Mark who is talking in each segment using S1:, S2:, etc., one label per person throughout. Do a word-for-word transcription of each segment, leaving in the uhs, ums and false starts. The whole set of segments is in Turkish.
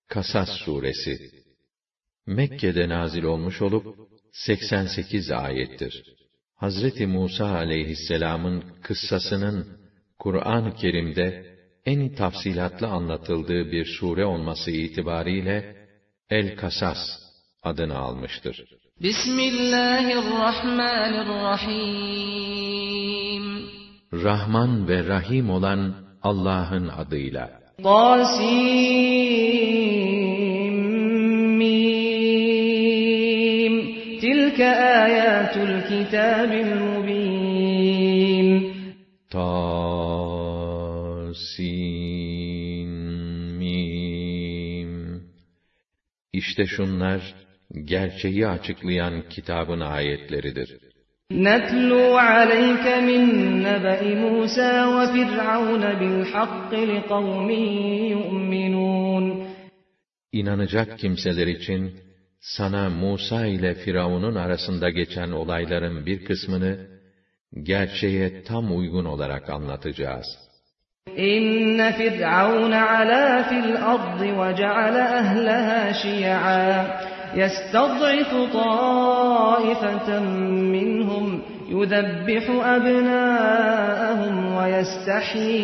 S1: Kasas suresi Mekke'de nazil olmuş olup seksen sekiz ayettir. Hazreti Musa aleyhisselam'ın kıssasının Kur'an-ı Kerim'de en tafsilatlı anlatıldığı bir sure olması itibariyle El-Kasas adını almıştır.
S2: Bismillahirrahmanirrahim.
S1: Rahman ve Rahim olan Allah'ın adıyla.
S2: Tasim. Tilke ayatul kitabil mubin.
S1: Tasim. İşte şunlar gerçeği açıklayan kitabın ayetleridir.
S2: نَتْلُو عَلَيْكَ مِنْ نَبَإِ مُوسَى وَفِرْعَوْنَ بِالْحَقِّ لِقَوْمٍ يُؤْمِنُونَ
S1: İnanacak kimseler için sana Musa ile Firavun'un arasında geçen olayların bir kısmını gerçeğe tam uygun olarak anlatacağız.
S2: İnne Firavun ala fil ardı ve ceale ehlaha şi'a يستضعف طائفة منهم يذبح أبناءهم ويستحيي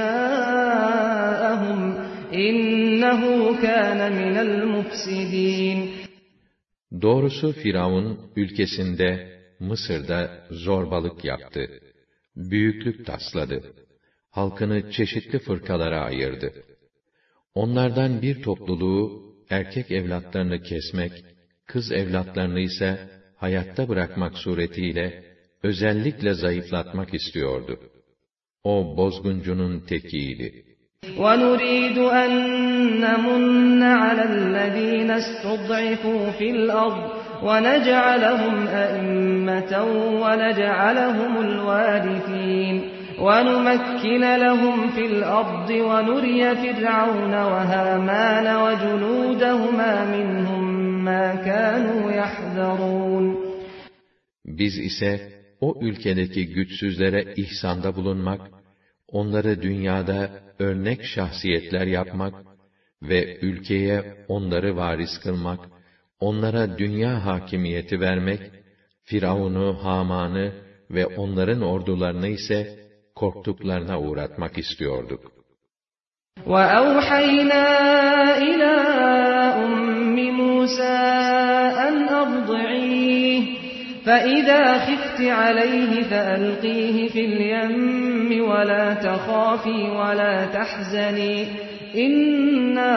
S2: نساءهم إنه كان من المفسدين.
S1: Doğrusu Firavun ülkesinde, Mısır'da zorbalık yaptı. Büyüklük tasladı. Halkını çeşitli fırkalara ayırdı. Onlardan bir topluluğu erkek evlatlarını kesmek, kız evlatlarını ise hayatta bırakmak suretiyle özellikle zayıflatmak istiyordu. O bozguncunun tekiydi.
S2: وَنُرِيدُ أَن نَّمُنَّ عَلَى الَّذِينَ اسْتُضْعِفُوا فِي الْأَرْضِ وَنَجْعَلَهُمْ أَئِمَّةً وَنَجْعَلَهُمُ الْوَارِثِينَ وَنُمَكِّنَ لَهُمْ فِي الْأَرْضِ وَنُرِيَ فِرْعَوْنَ وَهَامَانَ وَجُنُودَهُمَا مِنْهُمْ مَا كَانُوا يَحْذَرُونَ.
S1: Biz ise o ülkedeki güçsüzlere ihsanda bulunmak, onları dünyada örnek şahsiyetler yapmak ve ülkeye onları varis kılmak, onlara dünya hakimiyeti vermek, Firavun'u, Haman'ı ve onların ordularını ise korktuklarına uğratmak istiyorduk.
S2: وَأَوْحَيْنَا إِلَى أُمِّ مُوسَى أَنْ أَرْضِعِيهِ فَإِذَا خِفْتِ عَلَيْهِ فَأَلْقِيهِ فِي الْيَمِّ وَلَا تَخَافِي وَلَا تَحْزَنِي إِنَّا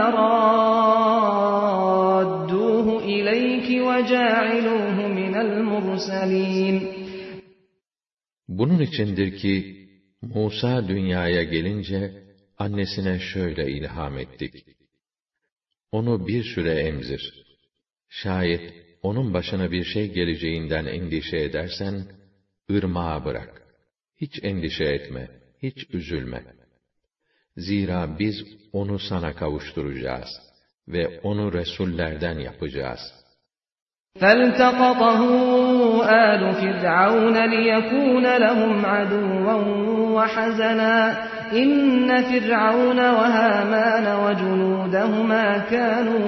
S2: رَادُّوهُ إِلَيْكِ وَجَاعِلُوهُ مِنَ الْمُرْسَلِينَ.
S1: Bunun içindir ki Musa dünyaya gelince annesine şöyle ilham ettik. Onu bir süre emzir. Şayet onun başına bir şey geleceğinden endişe edersen, ırmağa bırak. Hiç endişe etme, hiç üzülme. Zira biz onu sana kavuşturacağız ve onu Resullerden yapacağız.
S2: فَالْتَقَطَهُ آلُ فِرْعَوْنَ لِيَكُونَ لَهُمْ عَدُوًّا وَحَزَنًا إِنَّ فِرْعَوْنَ وَهَامَانَ وَجُنُودَهُمَا كَانُوا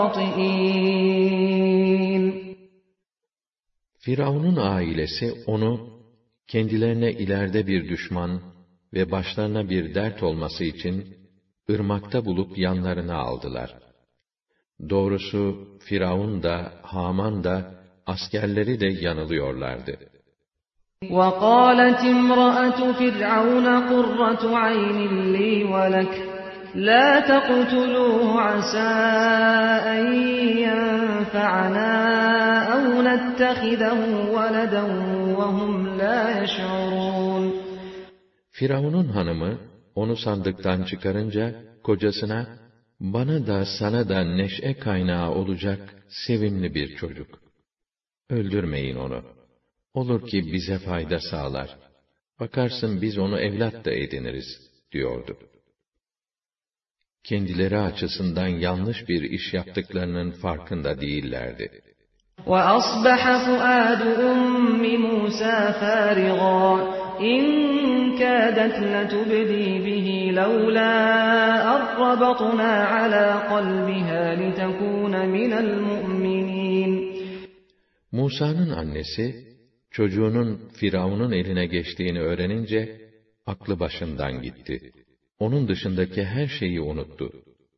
S2: خَاطِئِينَ.
S1: Firavun'un ailesi onu kendilerine ileride bir düşman ve başlarına bir dert olması için ırmakta bulup yanlarına aldılar. Doğrusu Firavun da, Haman da, askerleri de yanılıyorlardı.
S2: وَقَالَتِ امْرَأَةُ فِرْعَوْنَ قُرَّةُ عَيْنٍ لِّي وَلَكَ لَا تَقْتُلُوهُ عَسَىٰ أَن يَنفَعَنَا أَوْ نَتَّخِذَهُ وَلَدًا وَهُمْ لَا يَشْعُرُونَ.
S1: Firavun'un hanımı onu sandıktan çıkarınca kocasına, bana da sana da neşe kaynağı olacak sevimli bir çocuk. Öldürmeyin onu. Olur ki bize fayda sağlar. Bakarsın biz onu evlat da ediniriz, diyordu. Kendileri açısından yanlış bir iş yaptıklarının farkında değillerdi.
S2: وَأَصْبَحَ فُؤَادُ أُمِّ مُوسَى فَارِغًا إن كادت لتبدي به لولا أن ربطنا على قلبها لتكون من المؤمنين.
S1: Musa'nın annesi, çocuğunun Firavun'un eline geçtiğini öğrenince, aklı başından gitti. Onun dışındaki her şeyi unuttu.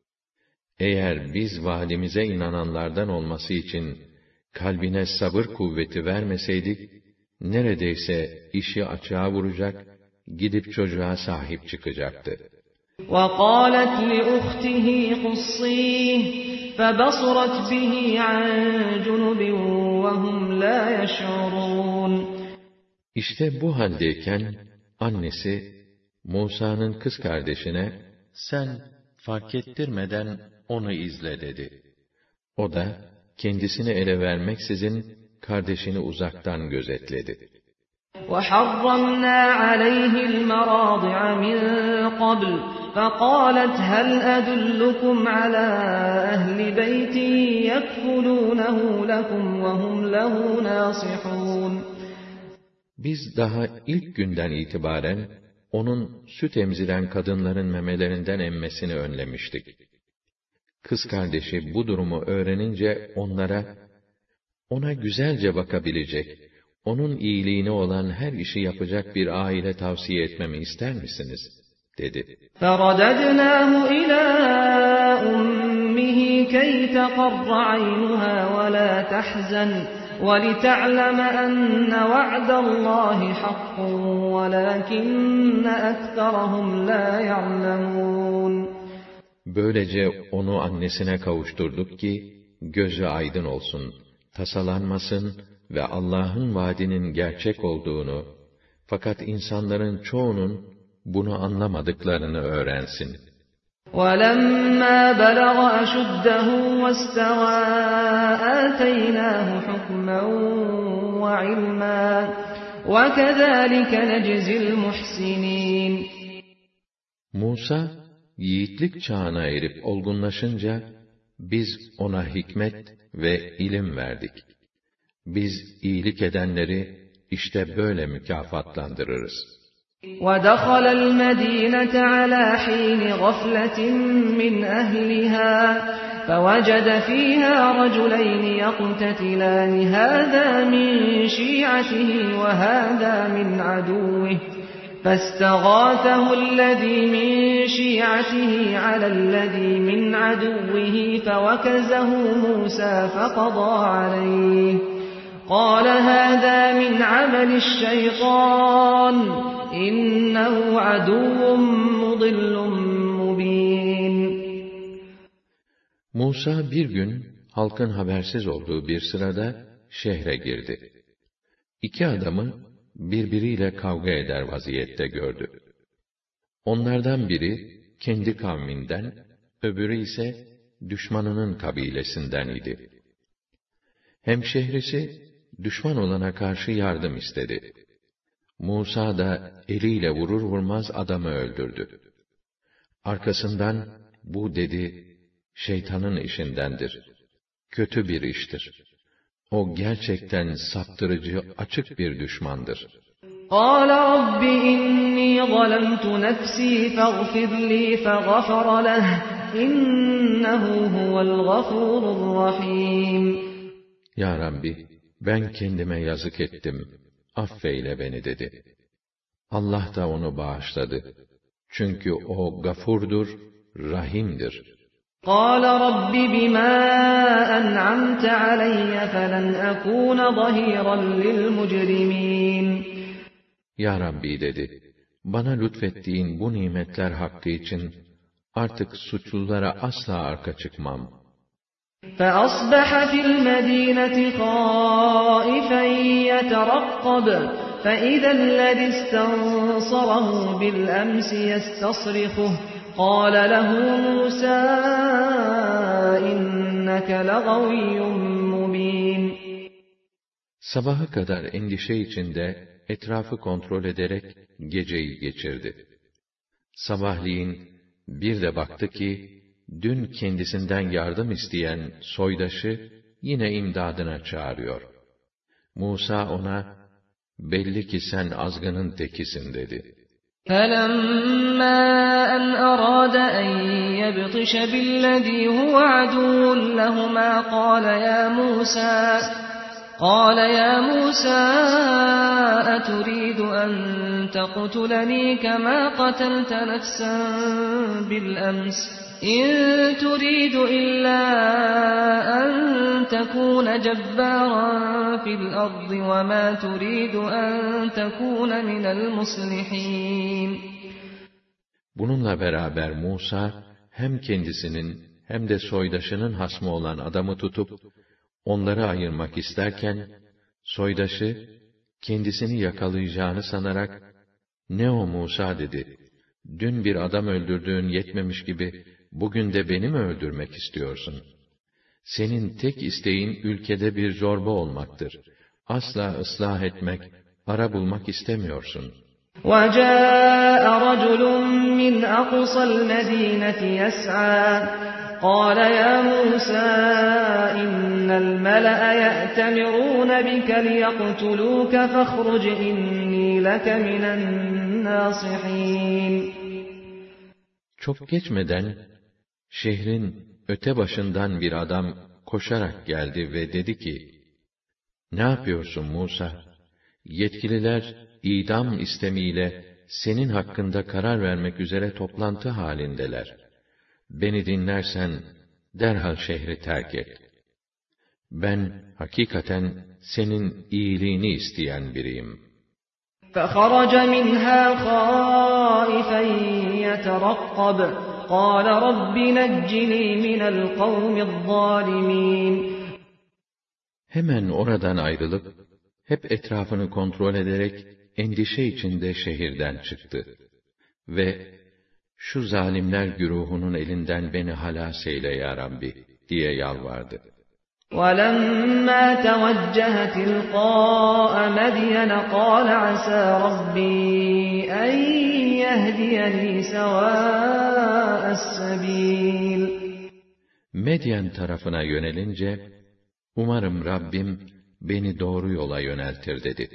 S1: Eğer biz valimize inananlardan olması için, kalbine sabır kuvveti vermeseydik, neredeyse işi açığa vuracak, gidip çocuğa sahip çıkacaktı.
S2: وَقَالَتْ لِأُخْتِهِ قُصِّيهِ فَبَصُرَتْ بِهِ عَنْ جُنُبٍ وَهُمْ لَا يَشْعُرُونَ.
S1: İşte bu haldeyken, annesi, Musa'nın kız kardeşine, sen fark ettirmeden onu izle dedi. O da, kendisini ele vermeksizin, kardeşini uzaktan gözetledi.
S2: وَحَرَّمْنَا عَلَيْهِ الْمَرَاضِعَ مِنْ قَبْلُ فَقَالَتْ هَلْ أَدُلُّكُمْ عَلَى أَهْلِ بَيْتٍ يَكْفُلُونَهُ لَكُمْ وَهُمْ لَهُ نَاصِحُونَ. Biz
S1: daha ilk günden itibaren, onun süt emziren kadınların memelerinden emmesini önlemiştik. Kız kardeşi bu durumu öğrenince onlara, ona güzelce bakabilecek, onun iyiliğine olan her işi yapacak bir aile tavsiye etmemi ister misiniz? dedi.
S2: فَرَدَدْنَاهُ إِلَى أُمِّهِ كَيْ تَقَرَّ عَيْنُهَا وَلَا تَحْزَنَ وَلِتَعْلَمَ أَنَّ وَعْدَ اللّٰهِ حَقٌّ وَلَكِنَّ أَكْثَرَهُمْ لَا يَعْلَمُونَ.
S1: Böylece onu annesine kavuşturduk ki, gözü aydın olsun, tasalanmasın ve Allah'ın vaadinin gerçek olduğunu, fakat insanların çoğunun bunu anlamadıklarını öğrensin.
S2: وَلَمَّا بَلَغَ أَشُدَّهُ وَاسْتَوَى آتَيْنَاهُ حُكْمًا وَعِلْمًا وَكَذَٰلِكَ نَجْزِي الْمُحْسِنِينَ.
S1: Musa, yiğitlik çağına erip olgunlaşınca, biz ona hikmet ve ilim verdik. Biz iyilik edenleri işte böyle mükafatlandırırız.
S2: وَدَخَلَ الْمَدِينَةَ عَلَى حِينِ غَفْلَةٍ مِّنْ أَهْلِهَا فَوَجَدَ فِيهَا رَجُلَيْنِ يَقْتَتِلَانِ هَذَا مِنْ شِيعَتِهِ وَهَذَا مِنْ عَدُوِّهِ فَاسْتَغَاثَهُ الَّذِي مِنْ شِيعَتِهِ عَلَى الَّذِي مِنْ عَدُوِّهِ فَوَكَزَهُ مُوسَى فَقَضَى عَلَيْهِ قَالَ هَذَا مِنْ عَمَلِ الشَّيْطَانِ إِنَّهُ عَدُوٌّ مُضِلٌّ مُبِينٌ.
S1: Musa bir gün, halkın habersiz olduğu bir sırada, şehre girdi. İki adamı, birbiriyle kavga eder vaziyette gördü. Onlardan biri, kendi kavminden, öbürü ise, düşmanının kabilesinden idi. Hemşehrisi, düşman olana karşı yardım istedi. Musa da eliyle vurur vurmaz adamı öldürdü. Arkasından, bu dedi, şeytanın işindendir. Kötü bir iştir. O gerçekten saptırıcı, açık bir düşmandır.
S2: قَالَ رَبِّ إِنِّي ظَلَمْتُ نَفْسِي فَاغْفِرْ لِي فَغَفَرَ لَهُ إِنَّهُ هُوَ الْغَفُورُ الرَّحِيمُ.
S1: Ya Rabbi, ben kendime yazık ettim, affeyle beni dedi. Allah da onu bağışladı. Çünkü o gafurdur, rahimdir.
S2: قَالَ رَبِّ بِمَا أَنْعَمْتَ عَلَيَّ فَلَنْ أَكُونَ ظَهِيرًا لِلْمُجْرِمِينَ.
S1: Ya Rabbi dedi, bana lütfettiğin bu nimetler hakkı için artık suçlulara asla arka çıkmam.
S2: فَأَصْبَحَ فِي الْمَدِينَةِ خَائِفًا يَتَرَقَّبُ فَإِذَا الَّذِي اسْتَنصَرَهُ بِالْأَمْسِ يَسْتَصْرِخُهُ قَالَ لَهُ مُوسَى إِنَّكَ لَغَوِيٌّ مُبِينٌ.
S1: Sabaha kadar endişe içinde etrafı kontrol ederek geceyi geçirdi. Sabahleyin bir de baktı ki, dün kendisinden yardım isteyen soydaşı yine imdadına çağırıyor. Musa ona, belli ki sen azgının tekisin dedi.
S2: فَلَمَّا أَنْ أَرَادَ أَنْ يَبْطِشَ بِالَّذِي هُوَ عَدُوٌّ لَهُمَا قَالَ يَا مُوسَى قَالَ يَا مُوسَى أَتُرِيدُ أَنْ تَقْتُلَنِي كَمَا قَتَلْتَ نَفْسًا بِالْأَمْسِ إِنْ تُرِيدُ إِلَّا أَنْ تَكُونَ جَبَّارًا فِي الْأَرْضِ وَمَا تُرِيدُ أَنْ تَكُونَ مِنَ الْمُصْلِحِينَ.
S1: Bununla beraber Musa, hem kendisinin hem de soydaşının hasmı olan adamı tutup, onları ayırmak isterken, soydaşı, kendisini yakalayacağını sanarak, "Ne o Musa?" dedi. "Dün bir adam öldürdüğün yetmemiş gibi, bugün de beni mi öldürmek istiyorsun? Senin tek isteğin ülkede bir zorba olmaktır. Asla ıslah etmek, ara bulmak istemiyorsun."
S2: وَجَاءَ رَجُلٌ مِّنْ أَقْصَى الْمَدِينَةِ يَسْعَىٰ قَالَ يَا مُوسَىٰ إِنَّ الْمَلَأَ يَأْتَمِرُونَ بِكَ لِيَقْتُلُوكَ فَاخْرُجْ إِنِّي لَكَ مِنَ النَّاصِحِينَ.
S1: Çok geçmeden, şehrin öte başından bir adam koşarak geldi ve dedi ki, "Ne yapıyorsun Musa? Yetkililer, idam istemiyle senin hakkında karar vermek üzere toplantı halindeler. Beni dinlersen, derhal şehri terk et. Ben, hakikaten senin iyiliğini isteyen biriyim."
S2: فَخَرَجَ مِنْهَا خَائِفًا يَتَرَقَّبُ قَالَ رَبِّ نَجِّنِي مِنَ الْقَوْمِ الظَّالِمِينَ.
S1: Hemen oradan ayrılıp, hep etrafını kontrol ederek, endişe içinde şehirden çıktı. Ve, "Şu zalimler güruhunun elinden beni halas eyle ya Rabbi," diye yalvardı.
S2: وَلَمَّا تَوَجَّهَ تِلْقَاءَ مَدْيَنَ قَالَ عَسَى رَبِّي أَنْ يَهْدِيَنِي سَوَاءَ السَّبِيلِ.
S1: Medyen tarafına yönelince, "Umarım Rabbim beni doğru yola yöneltir," dedi.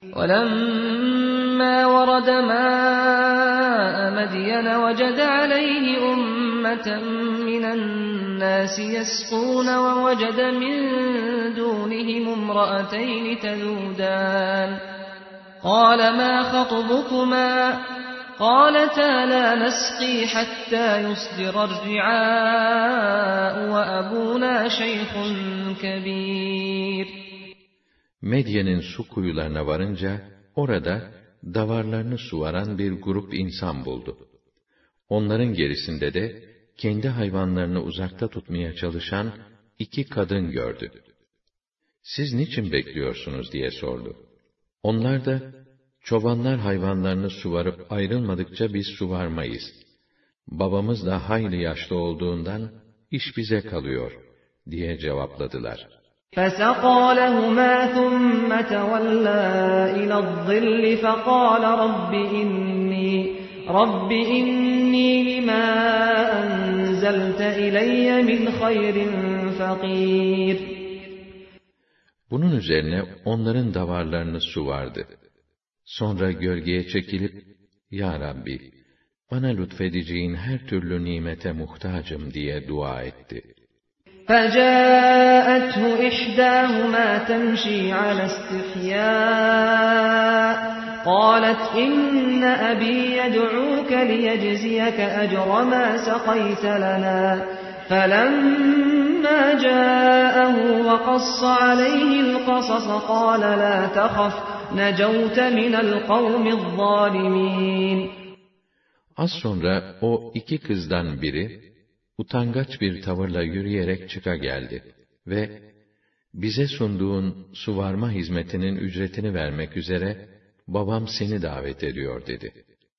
S2: وَلَمَّا وَرَدَ مَاءَ مَدْيَنَ وَجَدَ عَلَيْهِ أُمَّةً مِّنَ النَّاسِ يَسْقُونَ وَوَجَدَ مِن دُونِهِمُ امْرَأَتَيْنِ تَذُودَانِ قَالَ مَا خَطْبُكُمَا قَالَتَا لَا نَسْقِي حَتَّى يُصْدِرَ الرِّعَاءُ وَأَبُونَا شَيْخٌ كَبِيرٌ.
S1: Medyen'in su kuyularına varınca, orada davarlarını suvaran bir grup insan buldu. Onların gerisinde de, kendi hayvanlarını uzakta tutmaya çalışan iki kadın gördü. "Siz niçin bekliyorsunuz?" diye sordu. Onlar da, "Çobanlar hayvanlarını suvarıp ayrılmadıkça biz suvarmayız. Babamız da hayli yaşlı olduğundan, iş bize kalıyor," diye cevapladılar.
S2: فَسَقَىٰ لَهُمَا ثُمَّ تَوَلَّىٰ إِلَى الظِّلِّ فَقَالَ رَبِّ إِنِّي رَبِّ إِنِّي لِمَا أَنزَلْتَ إِلَيَّ مِنْ خَيْرٍ فَقِيرٌ.
S1: Bunun üzerine onların davarlarını suvardı. Sonra gölgeye çekilip, "Ya Rabbi, bana lütfedeceğin her türlü nimete muhtacım," diye dua etti.
S2: فَجَاءَتْهُ إِحْدَاهُمَا تَمْشِي عَلَى اسْتِحْيَاءٍ قَالَتْ إِنَّ أَبِي يَدْعُوكَ لِيَجْزِيَكَ أَجْرَ مَا سَقَيْتَ لَنَا فَلَمَّا جَاءَهُ وَقَصَّ عَلَيْهِ الْقَصَصَ قَالَ لَا تَخَفْ نَجَوْتَ مِنَ الْقَوْمِ الظَّالِمِينَ.
S1: Az sonra o iki kızdan biri, utangaç bir tavırla yürüyerek çıka geldi ve "Bize sunduğun suvarma hizmetinin ücretini vermek üzere babam seni davet ediyor," dedi.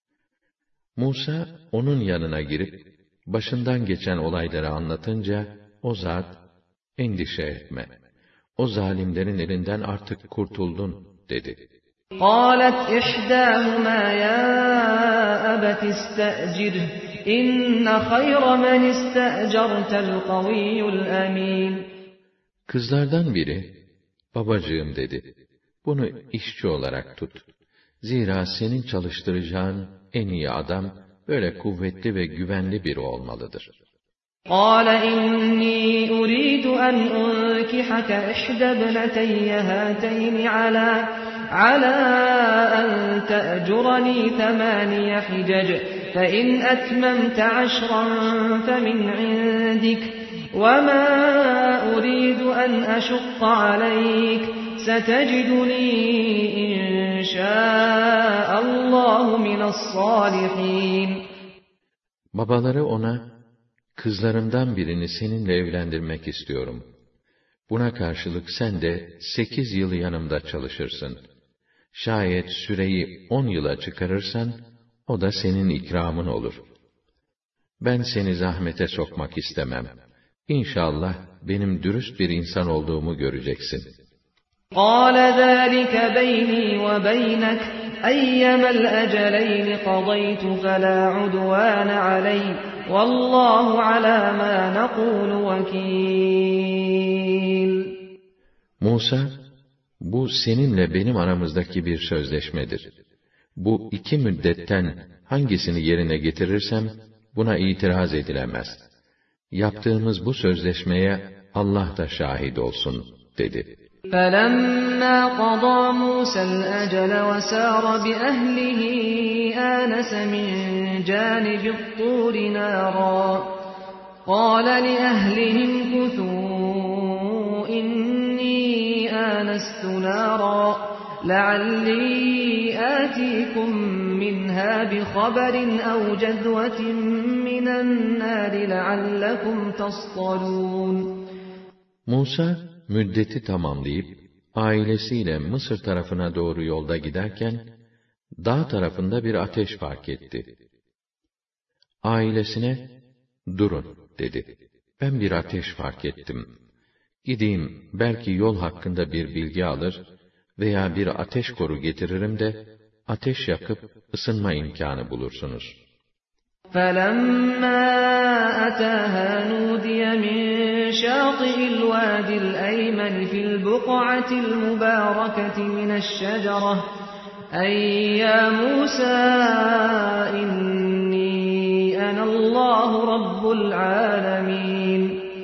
S1: Musa onun yanına girip başından geçen olayları anlatınca o zat, "Endişe etme, o zalimlerin elinden artık kurtuldun," dedi.
S2: قَالَتْ إِحْدَاهُمَا يَا أَبَتِ اسْتَأْجِرْهُ إِنَّ خَيْرَ مَنِ اسْتَأْجَرْتَ الْقَوِيُّ الْأَمِينُ.
S1: Kızlardan biri, "Babacığım," dedi, "bu bunu işçi olarak tut. Zira senin çalıştıracağın en iyi adam, böyle kuvvetli ve güvenli biri olmalıdır.
S2: قَالَ إِنِّي أُرِيدُ أَنْ أُنْكِحَكَ إِحْدَى ابْنَتَيَّ هَاتَيْنِ عَلَى عَلَى أَنْ تَأْجُرَنِي ثَمَانِيَ حِجَجٍ فَإِنْ أَتْمَمْتَ عَشْرًا فَمِنْ عِنْدِكَ وَمَا أُرِيدُ أَنْ أَشُقَّ عَلَيْكَ سَتَجِدُنِي إِنْ شَاءَ اللّٰهُ مِنَ الصَّالِحِينَ.
S1: Babaları ona, kızlarımdan birini seninle evlendirmek istiyorum. Buna karşılık sen de sekiz yıl yanımda çalışırsın. Şayet süreyi on yıla çıkarırsan, o da senin ikramın olur. Ben seni zahmete sokmak istemem. İnşallah benim dürüst bir insan olduğumu göreceksin.
S2: قَالَ ذَٰلِكَ بَيْنِي وَبَيْنَكَ أَيَّمَا الْأَجَلَيْنِ قَضَيْتُ فَلَا عُدْوَانَ عَلَيَّ وَاللّٰهُ عَلَى مَا نَقُولُ وَكِيلٌ.
S1: Musa, bu seninle benim aramızdaki bir sözleşmedir. Bu iki müddetten hangisini yerine getirirsem, buna itiraz edilemez. Yaptığımız bu sözleşmeye Allah da şahit olsun, dedi.
S2: فَلَمَّا قَضَى مُوسَى الْأَجَلَ وَسَارَ بِأَهْلِهِ آنَسَ مِنْ جَانِبِ الطُّورِ نَارًا قَالَ لِأَهْلِهِ امْكُثُوا إِنِّي آنَسْتُ نَارًا لَعَلِّي آتِيكُمْ مِنْهَا بِخَبَرٍ أَوْ جَذْوَةٍ مِنَ النَّارِ لَعَلَّكُمْ تَصْطَلُونَ.
S1: Musa, müddeti tamamlayıp, ailesiyle Mısır tarafına doğru yolda giderken, dağ tarafında bir ateş fark etti. Ailesine, durun, dedi. Ben bir ateş fark ettim. Gideyim, belki yol hakkında bir bilgi alır veya bir ateş koru getiririm de, ateş yakıp ısınma imkanı bulursunuz.
S2: فَلَمَّا أَتَاهَا نُودِيَ مِنْ شَاطِئِ الْوَادِ الْأَيْمَنِ فِي الْبُقْعَةِ الْمُبَارَكَةِ مِنَ الشَّجَرَةِ أَيْ يَا مُوسَى إِنِّي أَنَا اللّٰهُ رَبُّ الْعَالَمِينَ.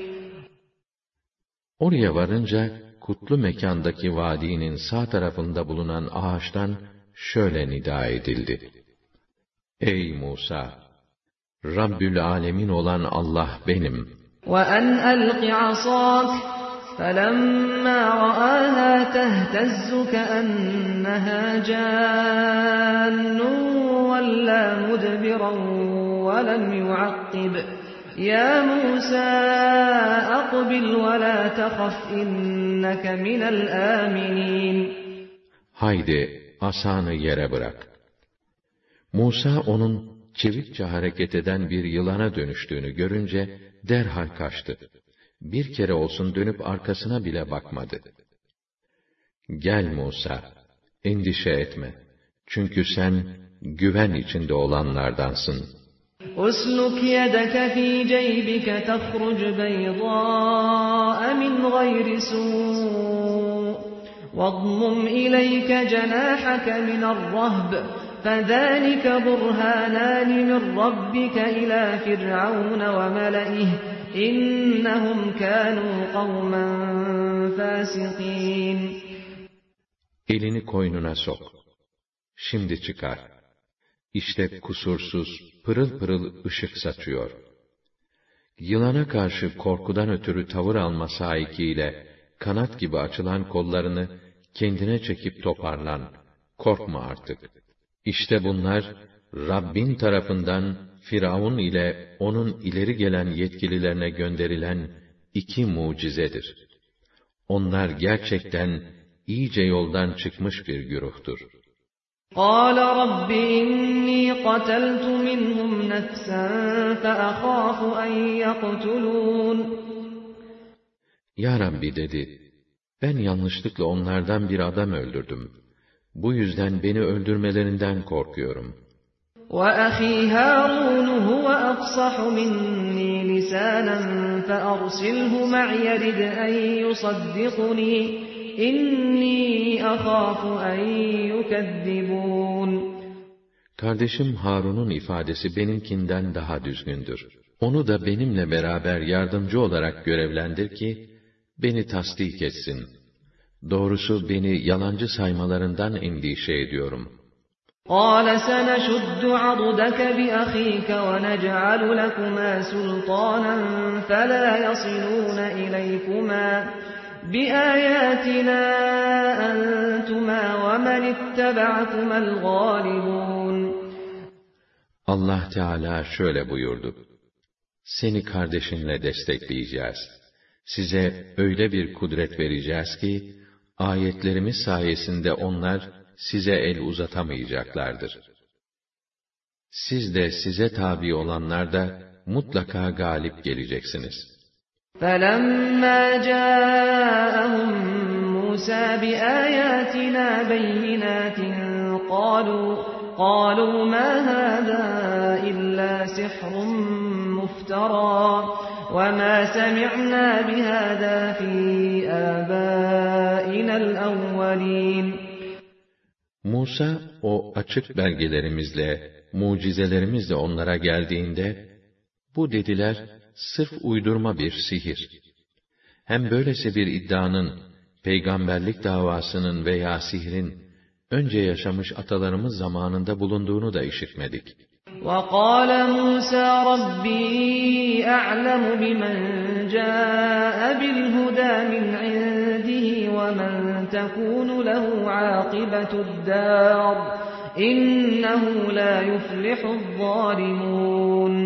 S1: Oraya varınca, kutlu mekandaki vadinin sağ tarafında bulunan ağaçtan şöyle nida edildi. Ey Musa! Rabbül Alemin olan Allah benim.
S2: وَأَنْ أَلْقِ عَصَاكَ فَلَمَّا رَآهَا تَهْتَزُّ كَأَنَّهَا جَانٌّ وَلَّىٰ مُدْبِرًا وَلَمْ يُعَقِّبْ يَا مُوسَىٰ أَقْبِلْ وَلَا تَخَفْ إِنَّكَ مِنَ الْآمِنِينَ.
S1: Haydi asanı yere bırak. Musa onun çevikçe hareket eden bir yılana dönüştüğünü görünce derhal kaçtı. Bir kere olsun dönüp arkasına bile bakmadı. Gel Musa, endişe etme. Çünkü sen güven içinde olanlardansın.
S2: أُسْلُكْ يَدَكَ فِي جَيْبِكَ تَخْرُجْ بَيْضَاءَ مِنْ غَيْرِ سُوءٍ وَاضْمُمْ إِلَيْكَ جَنَاحَكَ مِنَ الرَّهْبِ فَذَلِكَ بُرْهَانَانِ مِنْ رَبِّكَ إِلَى فِرْعَوْنَ وَمَلَئِهِ إِنَّهُمْ كَانُوا قَوْمًا فَاسِقِينَ.
S1: Elini koynuna sok. Şimdi çıkar. İşte kusursuz, pırıl pırıl ışık saçıyor. Yılana karşı korkudan ötürü tavır alma sahikiyle, kanat gibi açılan kollarını kendine çekip toparlan. Korkma artık. İşte bunlar, Rabbin tarafından Firavun ile onun ileri gelen yetkililerine gönderilen iki mucizedir. Onlar gerçekten iyice yoldan çıkmış bir güruhtur.
S2: قَالَ رَبِّ إِنِّي قَتَلْتُ مِنْهُمْ نَفْسًا فَأَخَافُ أَنْ يَقْتُلُونِ.
S1: Ya Rabbi dedi, ben yanlışlıkla onlardan bir adam öldürdüm. Bu yüzden beni öldürmelerinden korkuyorum.
S2: وَأَخِي هَارُونُ هُوَ أَفْصَحُ مِنِّي لِسَانًا فَأَرْسِلْهُ مَعِيَ رِدْءًا يُصَدِّقُنِي إني أخاف أن يكذبون.
S1: Kardeşim Harun'un ifadesi benimkinden daha düzgündür. Onu da benimle beraber yardımcı olarak görevlendir ki, beni tasdik etsin. Doğrusu beni yalancı saymalarından endişe ediyorum.
S2: قَالَ سَنَشُدُّ عَضُدَكَ بِأَخِيكَ وَنَجْعَلُ لَكُمَا سُلْطَانًا فَلَا يَصِلُونَ إِلَيْكُمَا بِآيَاتِنَا أَنْتُمَا وَمَنِ اتَّبَعَكُمَا الْغَالِبُونَ.
S1: Allah Teala şöyle buyurdu: Seni kardeşinle destekleyeceğiz. Size öyle bir kudret vereceğiz ki, ayetlerimiz sayesinde onlar size el uzatamayacaklardır. Siz de size tabi olanlar da mutlaka galip geleceksiniz.
S2: فَلَمَّا جَاءَهُم مُوسَى بِآيَاتِنَا بَيِّنَاتٍ قَالُوا قَالُوا مَا هَذَا إِلَّا سِحْرٌ مُفْتَرًى وَمَا سَمِعْنَا بِهَذَا فِي آبَائِنَا الْأَوَّلِينَ.
S1: Musa, o açık belgelerimizle, mucizelerimizle onlara geldiğinde, bu dediler, sırf uydurma bir sihir. Hem böylesi bir iddianın, peygamberlik davasının veya sihrin, önce yaşamış atalarımız zamanında bulunduğunu da işitmedik.
S2: وَقَالَ مُوسَى رَبِّي أَعْلَمُ بِمَنْ جَاءَ بِالْهُدَى مِنْ عِنْدِهِ وَمَنْ تَكُونُ لَهُ عَاقِبَةُ الدَّارِ إِنَّهُ لَا يُفْلِحُ الظَّالِمُونَ.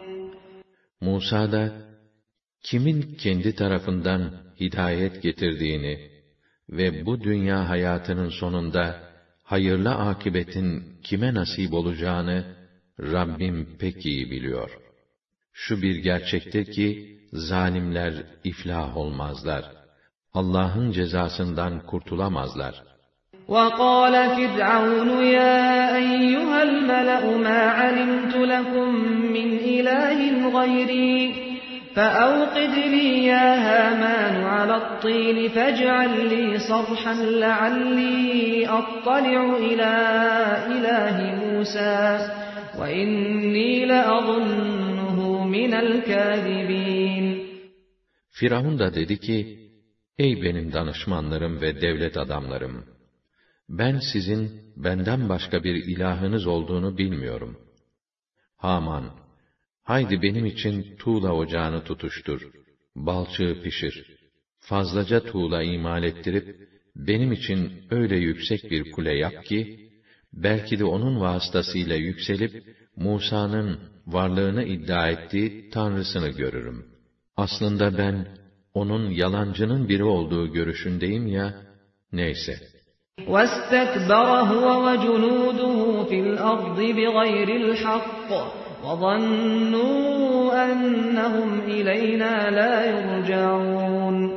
S1: Musa da, kimin kendi tarafından hidayet getirdiğini ve bu dünya hayatının sonunda hayırlı akıbetin kime nasip olacağını Rabbim pek iyi biliyor. Şu bir gerçektir ki, zalimler iflah olmazlar. Allah'ın cezasından kurtulamazlar.
S2: وَقَالَ فِرْعَوْنُ يَا أَيُّهَا الْمَلَأُ مَا عَلِمْتُ لَكُمْ مِنْ إِلَٰهٍ غَيْرِي فَأَوْقِدْ لِي يَا هَامَانُ عَلَى الطِّينِ فَاجْعَل لِّي صَرْحًا لَّعَلِّي أَطَّلِعُ إِلَىٰ إِلَٰهِ مُوسَىٰ وَإِنِّي لَأَظُنُّهُ مِنَ الْكَاذِبِينَ.
S1: Firavun da dedi ki, ey benim danışmanlarım ve devlet adamlarım! Ben sizin benden başka bir ilahınız olduğunu bilmiyorum. Haman, haydi benim için tuğla ocağını tutuştur, balçığı pişir, fazlaca tuğla imal ettirip, benim için öyle yüksek bir kule yap ki, belki de onun vasıtasıyla yükselip, Musa'nın varlığını iddia ettiği Tanrısını görürüm. Aslında ben, onun yalancının biri olduğu görüşündeyim ya, neyse.
S2: وَاسْتَكْبَرَ هُوَ وَجُنُودُهُ فِي الْأَرْضِ بِغَيْرِ الْحَقِّ وَظَنُّوا أَنَّهُمْ إِلَيْنَا لَا يُرْجَعُونَ.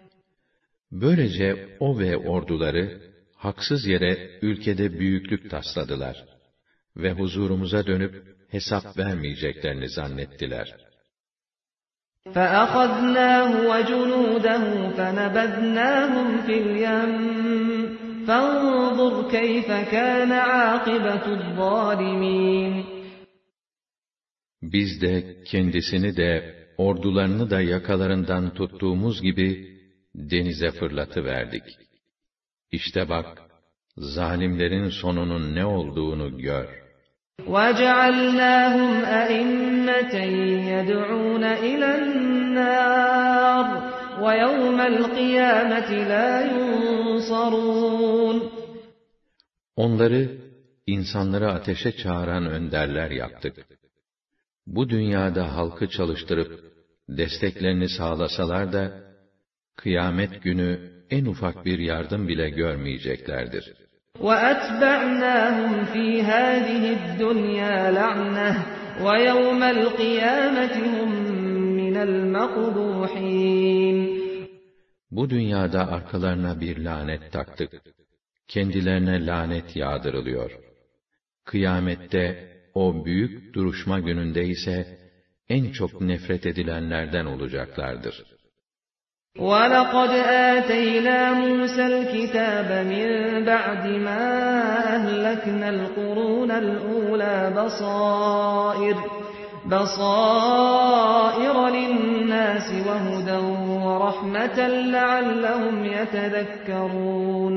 S1: Böylece o ve orduları, haksız yere ülkede büyüklük tasladılar ve huzurumuza dönüp hesap vermeyeceklerini zannettiler.
S2: فَأَخَذْنَاهُ وَجُنُودَهُ فَنَبَذْنَاهُمْ فِي الْيَمِّ فَانظُرْ كَيْفَ كَانَ عَاقِبَةُ الظَّالِمِينَ.
S1: Biz de kendisini de ordularını da yakalarından tuttuğumuz gibi denize fırlatıverdik. İşte bak, zalimlerin sonunun ne olduğunu gör.
S2: وَجَعَلْنَاهُمْ أَئِمَّةً يَدْعُونَ إِلَى النَّارِ وَيَوْمَ الْقِيَامَةِ لَا يُنصَرُونَ.
S1: Onları, insanları ateşe çağıran önderler yaptık. Bu dünyada halkı çalıştırıp, desteklerini sağlasalar da, kıyamet günü en ufak bir yardım bile görmeyeceklerdir.
S2: وَأَتْبَعْنَاهُمْ فِي هَٰذِهِ الدُّنْيَا لَعْنَةً وَيَوْمَ الْقِيَامَةِ هُمْ مِنَ الْمَقْبُوحِينَ.
S1: Bu dünyada arkalarına bir lanet taktık. Kendilerine lanet yağdırılıyor. Kıyamette, o büyük duruşma gününde ise, en çok nefret edilenlerden olacaklardır.
S2: وَلَقَدْ آتَيْنَا مُوسَى الْكِتَابَ مِنْ بَعْدِ مَا أَهْلَكْنَا الْقُرُونَ الْأُولَى بَصَائِرَ بَصَائِرَ لِلنَّاسِ وَهُدًى وَرَحْمَةً لَعَلَّهُمْ يَتَذَكَّرُونَ.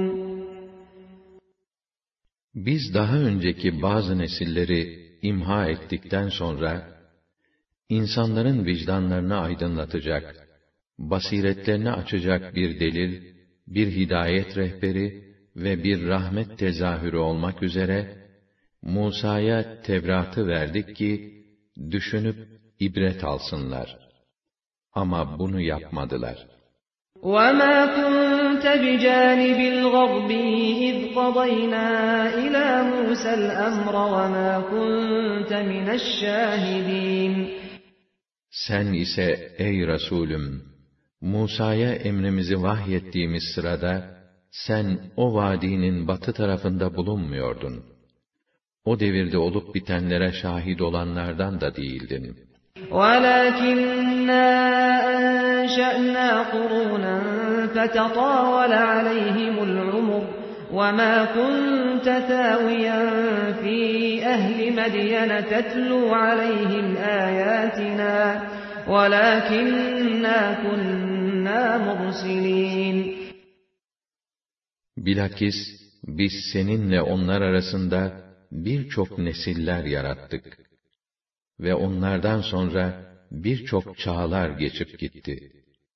S1: Biz daha önceki bazı nesilleri imha ettikten sonra, insanların vicdanlarını aydınlatacak, basiretlerini açacak bir delil, bir hidayet rehberi ve bir rahmet tezahürü olmak üzere, Musa'ya Tevrat'ı verdik ki, düşünüp ibret alsınlar. Ama bunu yapmadılar.
S2: وَمَا كُنْتَ بِجَانِبِ الْغَرْبِيِّ إِذْ قَضَيْنَا إِلَى مُوسَى الْأَمْرَ وَمَا كُنْتَ مِنَ الشَّاهِدِينَ.
S1: Sen ise ey Resulüm, Musa'ya emrimizi vahyettiğimiz sırada, sen o vadinin batı tarafında bulunmuyordun. O devirde olup bitenlere şahit olanlardan da değildin.
S2: وَلَكِنَّا أَنشَأْنَا قُرُونًا فَتَطَاوَلَ عَلَيْهِمُ الْعُمُرُ وَمَا كُنْتَ ثَاوِيًا فِي أَهْلِ مَدْيَنَ تَتْلُو عَلَيْهِمْ آيَاتِنَا وَلَكِنَّا كُنَّا مُرْسِلِينَ.
S1: Bilakis biz seninle onlar arasında birçok nesiller yarattık ve onlardan sonra birçok çağlar geçip gitti.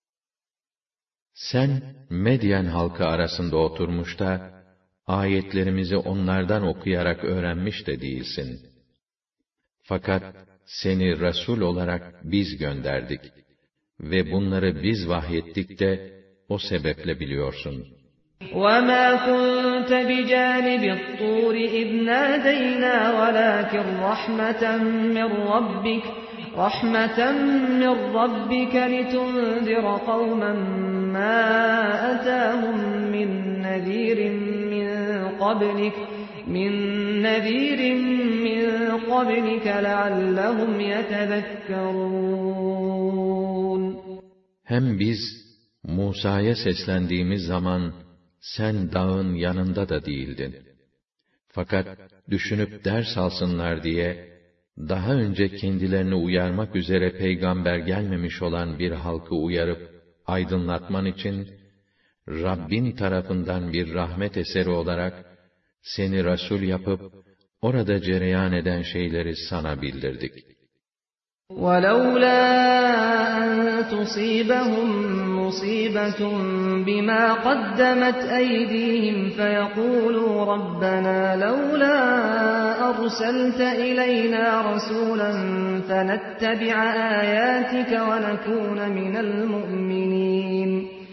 S1: Sen Medyen halkı arasında oturmuş da ayetlerimizi onlardan okuyarak öğrenmiş de değilsin. Fakat seni Resul olarak biz gönderdik ve bunları biz vahyettik de o sebeple biliyorsun.
S2: وَمَا كُنْتَ بِجَانِبِ الطُّورِ إِذْ نَادَيْنَا وَلَكِنْ رَحْمَةً مِّن رَّبِّكَ رَحْمَةً مِّن رَّبِّكَ لِتُنذِرَ قَوْمًا مَّا أَتَاهُم مِّن نَّذِيرٍ مِّن قَبْلِكَ مِن نَّذِيرٍ مِّن قَبْلِكَ لَعَلَّهُمْ يَتَذَكَّرُونَ.
S1: Hem biz Musa'ya seslendiğimiz zaman sen dağın yanında da değildin. Fakat düşünüp ders alsınlar diye, daha önce kendilerini uyarmak üzere peygamber gelmemiş olan bir halkı uyarıp, aydınlatman için, Rabbin tarafından bir rahmet eseri olarak, seni Resul yapıp, orada cereyan eden şeyleri sana bildirdik.
S2: وَلَوْلَا أَن تُصِيبَهُم مُّصِيبَةٌ بِمَا قَدَّمَتْ أَيْدِيهِمْ فَيَقُولُوا رَبَّنَا لَوْلَا أَرْسَلْتَ إِلَيْنَا رَسُولًا فَنَتَّبِعَ آيَاتِكَ وَنَكُونَ مِنَ الْمُؤْمِنِينَ.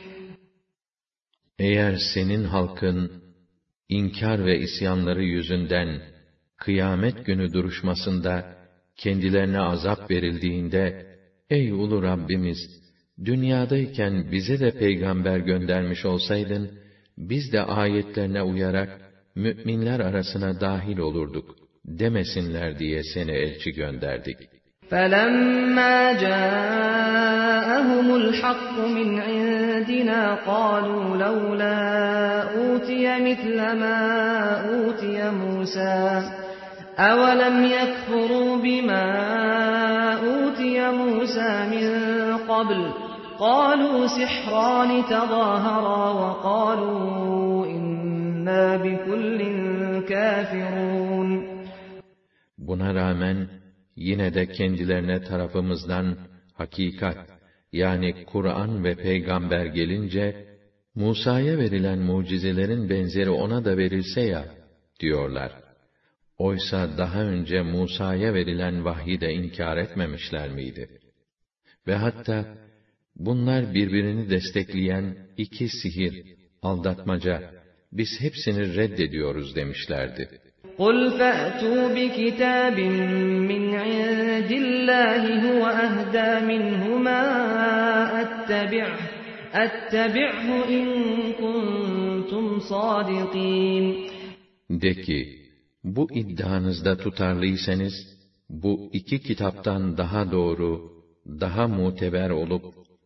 S1: Eğer senin halkın, inkar ve isyanları yüzünden, kıyamet günü duruşmasında, kendilerine azap verildiğinde, ey ulu Rabbimiz, dünyadayken bize de peygamber göndermiş olsaydın, biz de ayetlerine uyarak, müminler arasına dahil olurduk, demesinler diye seni elçi gönderdik.
S2: فَلَمَّا جَاءَهُمُ الْحَقُّ مِنْ عِنْدِنَا قَالُوا لَوْلَا أُوتِيَ مِثْلَ مَا أُوتِيَ مُوسَى أَوَلَمْ يَكْفُرُوا بِمَا أُوتِيَ مُوسَى مِنْ قَبْلُ قَالُوا سِحْرَانِ تَظَاهَرَا وَقَالُوا إِنَّا بِكُلٍّ كَافِرُونَ.
S1: Buna rağmen yine de kendilerine tarafımızdan hakikat, yani Kur'an ve peygamber gelince, Musa'ya verilen mucizelerin benzeri ona da verilse ya, diyorlar. Oysa daha önce Musa'ya verilen vahyi de inkar etmemişler miydi? Ve hatta, bunlar birbirini destekleyen iki sihir, aldatmaca, biz hepsini reddediyoruz demişlerdi.
S2: قُلْ فَأْتُوا بِكِتَابٍ مِّنْ عِندِ اللَّهِ هُوَ أَهْدَىٰ مِنْهُمَا أَتَّبِعْهُ أَتَّبِعْهُ إِن كُنتُمْ صَادِقِينَ.
S1: De ki, bu iddianızda tutarlıysanız, bu iki kitaptan daha doğru, daha muteber olup,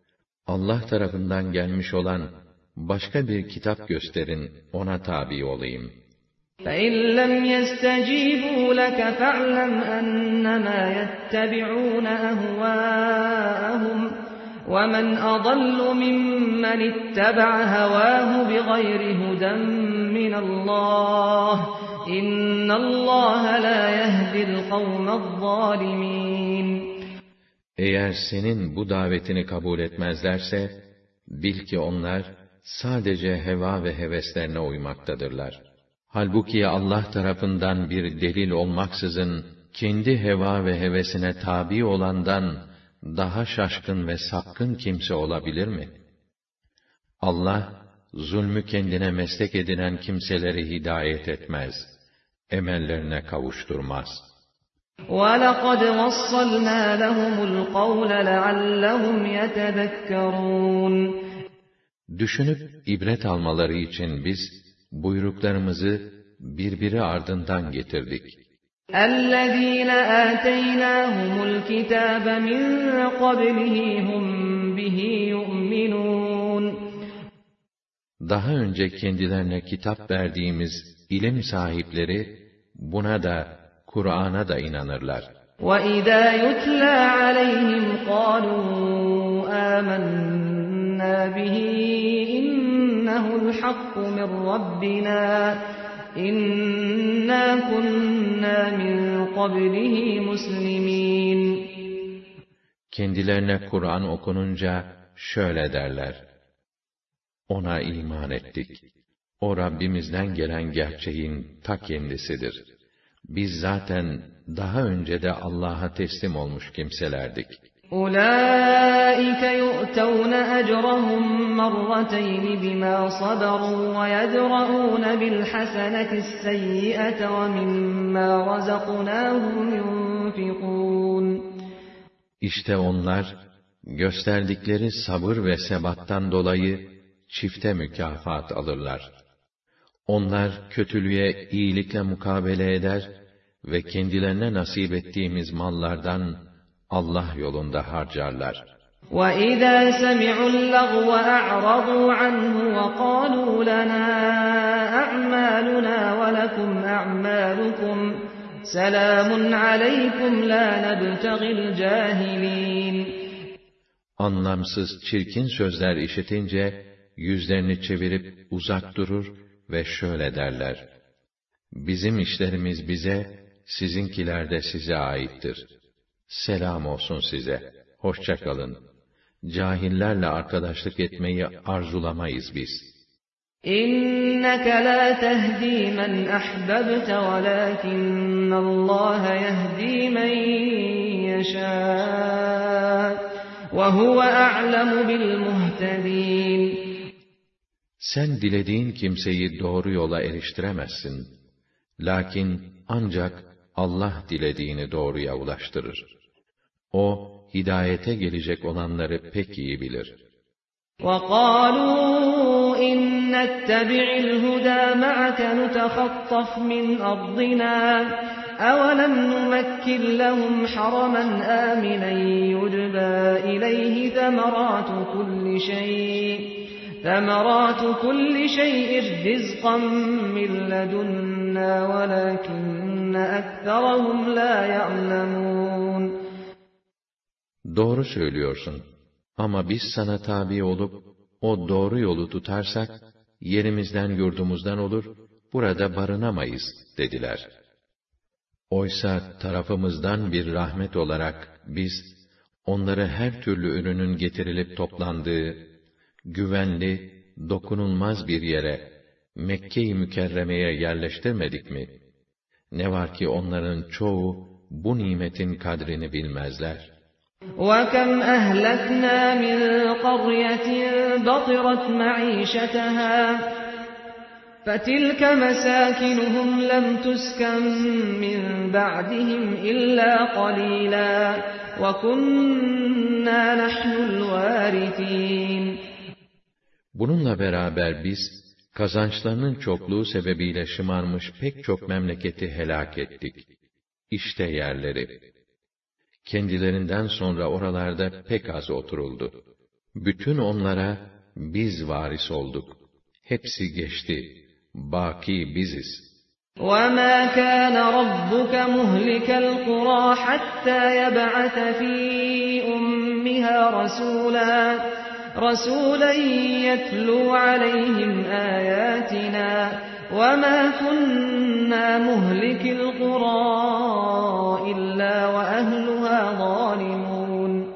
S1: Allah tarafından gelmiş olan başka bir kitap gösterin, ona tabi olayım.
S2: فَإِنْ لَمْ يَسْتَجِيبُوا لَكَ فَاعْلَمْ أَنَّمَا يَتَّبِعُونَ أَهْوَاءَهُمْ وَمَنْ أَضَلُّ مِمَّنِ اتَّبَعَ هَوَاهُ بِغَيْرِ هُدًى مِنَ اللّٰهِ إِنَّ اللّٰهَ لَا يَهْدِي الْقَوْمَ الظَّالِمِينَ.
S1: Eğer senin bu davetini kabul etmezlerse, bil ki onlar sadece heva ve heveslerine uymaktadırlar. Halbuki Allah tarafından bir delil olmaksızın, kendi heva ve hevesine tabi olandan daha şaşkın ve sapkın kimse olabilir mi? Allah, zulmü kendine meslek edinen kimseleri hidayet etmez, emellerine kavuşturmaz.
S2: وَلَقَدْ وَصَّلْنَا لَهُمُ الْقَوْلَ لَعَلَّهُمْ يَتَذَكَّرُونَ.
S1: Düşünüp ibret almaları için biz buyruklarımızı birbiri ardından getirdik.
S2: اَلَّذ۪ينَ آتَيْنَاهُمُ الْكِتَابَ مِنْ قَبْلِهِ هُمْ بِهِ يُؤْمِنُونَ.
S1: Daha önce kendilerine kitap verdiğimiz ilim sahipleri buna da, Kur'an'a da inanırlar.
S2: وَإِذَا يُتْلَى عَلَيْهِمْ قَالُوا آمَنَّا بِهِ إِنَّهُ الْحَقُّ مِنْ رَبِّنَا إِنَّا كُنَّا مِنْ قَبْلِهِ مُسْلِمِينَ.
S1: Kendilerine Kur'an okununca şöyle derler: Ona iman ettik. O Rabbimizden gelen gerçeğin ta kendisidir. Biz zaten daha önce de Allah'a teslim olmuş kimselerdik.
S2: أُولَٰئِكَ يُؤْتَوْنَ أَجْرَهُمْ مَرَّتَيْنِ بِمَا صَبَرُوا وَيَدْرَءُونَ بِالْحَسَنَةِ السَّيِّئَةَ وَمِمَّا رَزَقْنَاهُمْ يُنْفِقُونَ.
S1: İşte onlar, gösterdikleri sabır ve sebattan dolayı çifte mükafat alırlar. Onlar kötülüğe iyilikle mukabele eder ve kendilerine nasip ettiğimiz mallardan Allah yolunda harcarlar.
S2: وَإِذَا سَمِعُوا اللَّغْوَ أَعْرَضُوا عَنْهُ وَقَالُوا لَنَا أَعْمَالُنَا وَلَكُمْ أَعْمَالُكُمْ سَلَامٌ عَلَيْكُمْ لَا نَبْتَغِي الْجَاهِلِينَ.
S1: Anlamsız, çirkin sözler işitince yüzlerini çevirip uzak durur ve şöyle derler: Bizim işlerimiz bize, sizinkiler de size aittir. Selam olsun size, hoşça kalın. Cahillerle arkadaşlık etmeyi arzulamayız biz.
S2: İnneke la tehdi men ahbabte velakinnallâhe yehdi men yeşâ ve huve a'lemu bil muhtedîn.
S1: Sen dilediğin kimseyi doğru yola eriştiremezsin. Lakin ancak Allah dilediğini doğruya ulaştırır. O, hidayete gelecek olanları pek iyi bilir.
S2: وَقَالُوا إِنْ نَتَّبِعِ الْهُدَى مَعَكَ نُتَخَطَّفْ مِنْ أَرْضِنَا أَوَلَمْ نُمَكِّنْ لَهُمْ حَرَمًا آمِنًا يُجْبَى إِلَيْهِ ثَمَرَاتُ كُلِّ شَيْءٍ ثَمَرَاتُ كُلِّ شَيْءٍ رِزْقًا مِنْ لَدُنَّا وَلَكِنَّ أَكْثَرَهُمْ لَا يَعْلَمُونَ.
S1: Doğru söylüyorsun. Ama biz sana tabi olup, o doğru yolu tutarsak, yerimizden yurdumuzdan olur, burada barınamayız, dediler. Oysa tarafımızdan bir rahmet olarak biz, onları her türlü ürünün getirilip toplandığı, güvenli, dokunulmaz bir yere, Mekke-i Mükerreme'ye yerleştirmedik mi? Ne var ki onların çoğu, bu nimetin kadrini bilmezler.
S2: وَكَمْ أَهْلَكْنَا مِنْ قَرْيَةٍ بَطِرَتْ مَعِيشَتَهَا فَتِلْكَ مَسَاكِنُهُمْ لَمْ تُسْكَنْ مِنْ بَعْدِهِمْ إِلَّا قَلِيلًا وَكُنَّا نَحْنُ الْوَارِثِينَ. Bununla
S1: beraber biz, kazançlarının çokluğu sebebiyle şımarmış pek çok memleketi helak ettik. İşte yerleri. Kendilerinden sonra oralarda pek az oturuldu. Bütün onlara biz varis olduk. Hepsi geçti. Baki biziz.
S2: وَمَا كَانَ رَبُّكَ مُهْلِكَ الْقُرَى حَتَّى يَبْعَثَ فِي أُمِّهَا رَسُولًا رَسُولًا يَتْلُو عَلَيْهِمْ آيَاتِنَا وَمَا كُنَّا مُهْلِكِ الْقُرَى إِلَّا وَأَهْلُهَا ظَالِمُونَ.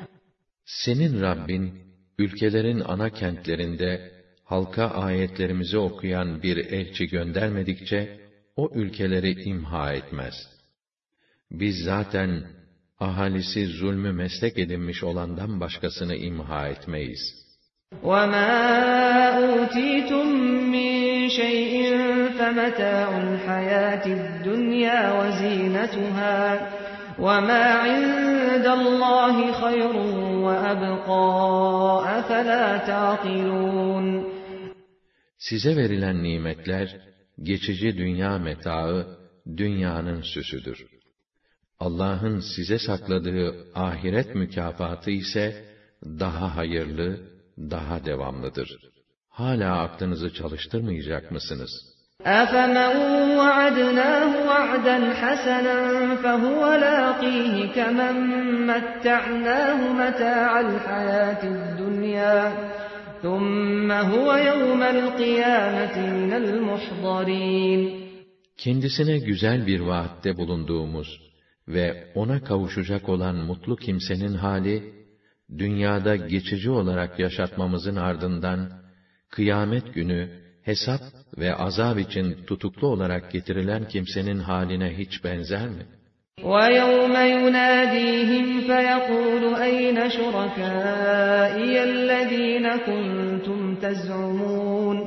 S1: Senin Rabbin, ülkelerin ana kentlerinde halka ayetlerimizi okuyan bir elçi göndermedikçe, o ülkeleri imha etmez. Biz zaten, ahalisi zulmü meslek edinmiş olandan başkasını imha etmeyiz.
S2: وَمَا أُوتِيتُم مِّن شَيْءٍ فَمَتَاعُ الْحَيَاةِ الدُّنْيَا وَزِينَتُهَا وَمَا عِندَ اللّٰهِ خَيْرٌ وَأَبْقَىٰ أَفَلَا تَعْقِلُونَ.
S1: Size verilen nimetler, geçici dünya metaı, dünyanın süsüdür. Allah'ın size sakladığı ahiret mükafatı ise, daha hayırlı, daha devamlıdır. Hala aklınızı çalıştırmayacak mısınız?
S2: أَفَمَنْ وَعَدْنَاهُ وَعْدًا حَسَنًا فَهُوَ لَاقِيهِ كَمَنْ مَتَّعْنَاهُ مَتَاعَ الْحَيَاةِ الدُّنْيَا ثُمَّ هُوَ يَوْمَ الْقِيَامَةِ مِنَ الْمُحْضَرِينَ.
S1: Kendisine güzel bir vaatte bulunduğumuz ve ona kavuşacak olan mutlu kimsenin hali, dünyada geçici olarak yaşatmamızın ardından, kıyamet günü, hesap ve azab için tutuklu olarak getirilen kimsenin haline hiç benzer mi?
S2: وَيَوْمَ يُنَادِيهِمْ فَيَقُولُ أَيْنَ شُرَكَائِيَ الَّذ۪ينَ كُنْتُمْ تَزْعُمُونَ.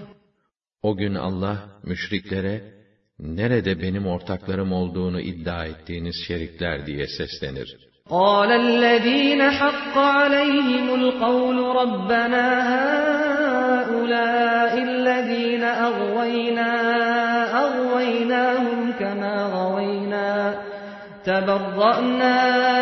S1: O gün Allah, müşriklere, nerede benim ortaklarım olduğunu iddia ettiğiniz şerikler diye seslenir.
S2: قَالَ الَّذ۪ينَ حَقَّ عَلَيْهِمُ الْقَوْلُ رَبَّنَا هَؤُلَاءِ الَّذ۪ينَ أَغْوَيْنَا أَغْوَيْنَاهُمْ كَمَا غَوَيْنَا تَبَرَّأْنَا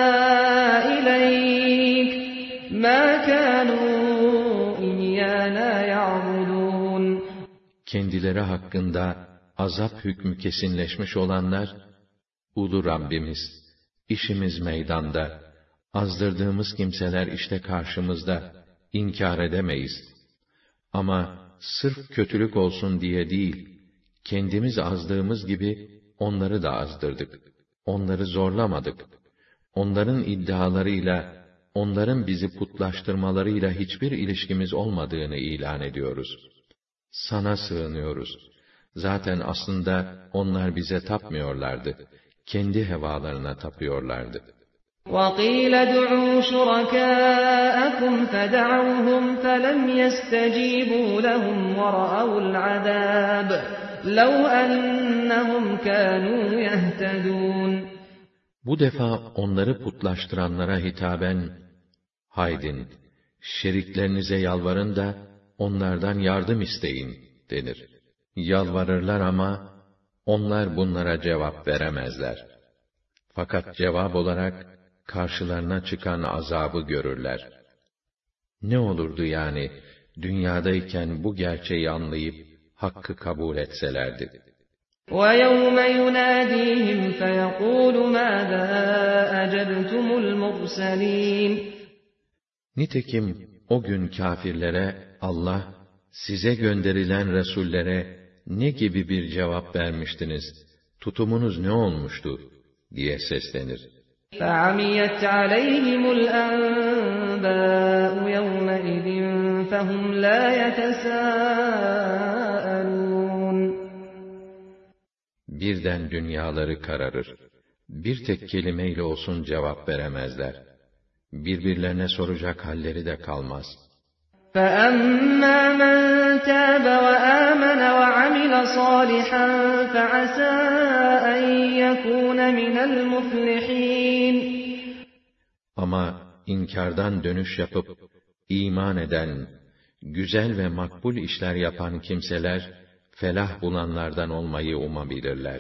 S2: إِلَيْكَ مَا كَانُوا إِيَّانَا يَعْبُدُونَ.
S1: Kendileri hakkında azap hükmü kesinleşmiş olanlar, Ulu Rabbimiz, İşimiz meydanda, azdırdığımız kimseler işte karşımızda, inkar edemeyiz. Ama sırf kötülük olsun diye değil, kendimiz azdığımız gibi onları da azdırdık. Onları zorlamadık. Onların iddialarıyla, onların bizi putlaştırmalarıyla hiçbir ilişkimiz olmadığını ilan ediyoruz. Sana sığınıyoruz. Zaten aslında onlar bize tapmıyorlardı. Kendi hevalarına tapıyorlardı.
S2: وَقِيلَ ادْعُوا شُرَكَاءَكُمْ فَدَعَوْهُمْ فَلَمْ يَسْتَجِيبُوا لَهُمْ وَرَأَوُا الْعَذَابَ لَوْ أَنَّهُمْ كَانُوا يَهْتَدُونَ.
S1: Bu defa onları putlaştıranlara hitaben, haydin, şeriklerinize yalvarın da onlardan yardım isteyin denir. Yalvarırlar ama onlar bunlara cevap veremezler. Fakat cevap olarak karşılarına çıkan azabı görürler. Ne olurdu yani dünyadayken bu gerçeği anlayıp hakkı kabul etselerdi.
S2: وَيَوْمَ يُنَادِيهِمْ فَيَقُولُ مَاذَا أَجَبْتُمُ الْمُرْسَلِينَ.
S1: Nitekim o gün kâfirlere Allah, size gönderilen Resullere ne gibi bir cevap vermiştiniz, tutumunuz ne olmuştu diye seslenir.
S2: فَعَمِيَتْ عَلَيْهِمُ الْأَنْبَاءُ يَوْمَئِذٍ فَهُمْ لَا يَتَسَاءَلُونَ.
S1: Birden dünyaları kararır. Bir tek kelimeyle olsun cevap veremezler. Birbirlerine soracak halleri de kalmaz.
S2: فَأَمَّا مَنْ تَابَ وَآمَنَ وَعَمِلَ صَالِحًا فَعَسَى أَنْ يَكُونَ مِنَ الْمُفْلِحِينَ.
S1: Ama inkardan dönüş yapıp iman eden, güzel ve makbul işler yapan kimseler felah bulanlardan olmayı umabilirler.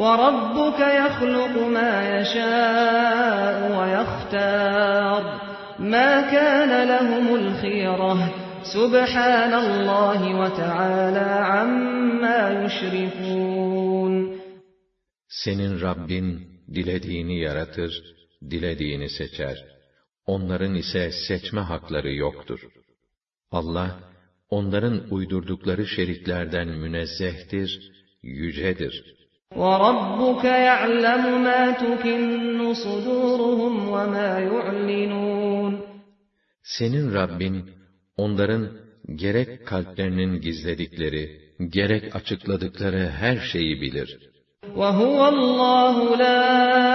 S2: وَرَبُّكَ يَخْلُقُ مَا يَشَاءُ وَيَخْتَارُ مَا كَانَ لَهُمُ الْخِيَرَةُ سُبْحَانَ اللّٰهِ وَتَعَالَى عَمَّا يُشْرِكُونَ.
S1: Senin Rabbin dilediğini yaratır, dilediğini seçer. Onların ise seçme hakları yoktur. Allah, onların uydurdukları şeriklerden münezzehtir, yücedir.
S2: وَرَبُّكَ يَعْلَمُ مَا تُكِنُّ صُدُورُهُمْ وَمَا يُعْلِنُونَ.
S1: Senin Rabbin, onların gerek kalplerinin gizledikleri, gerek açıkladıkları her şeyi bilir.
S2: وَهُوَ اللّٰهُ لَا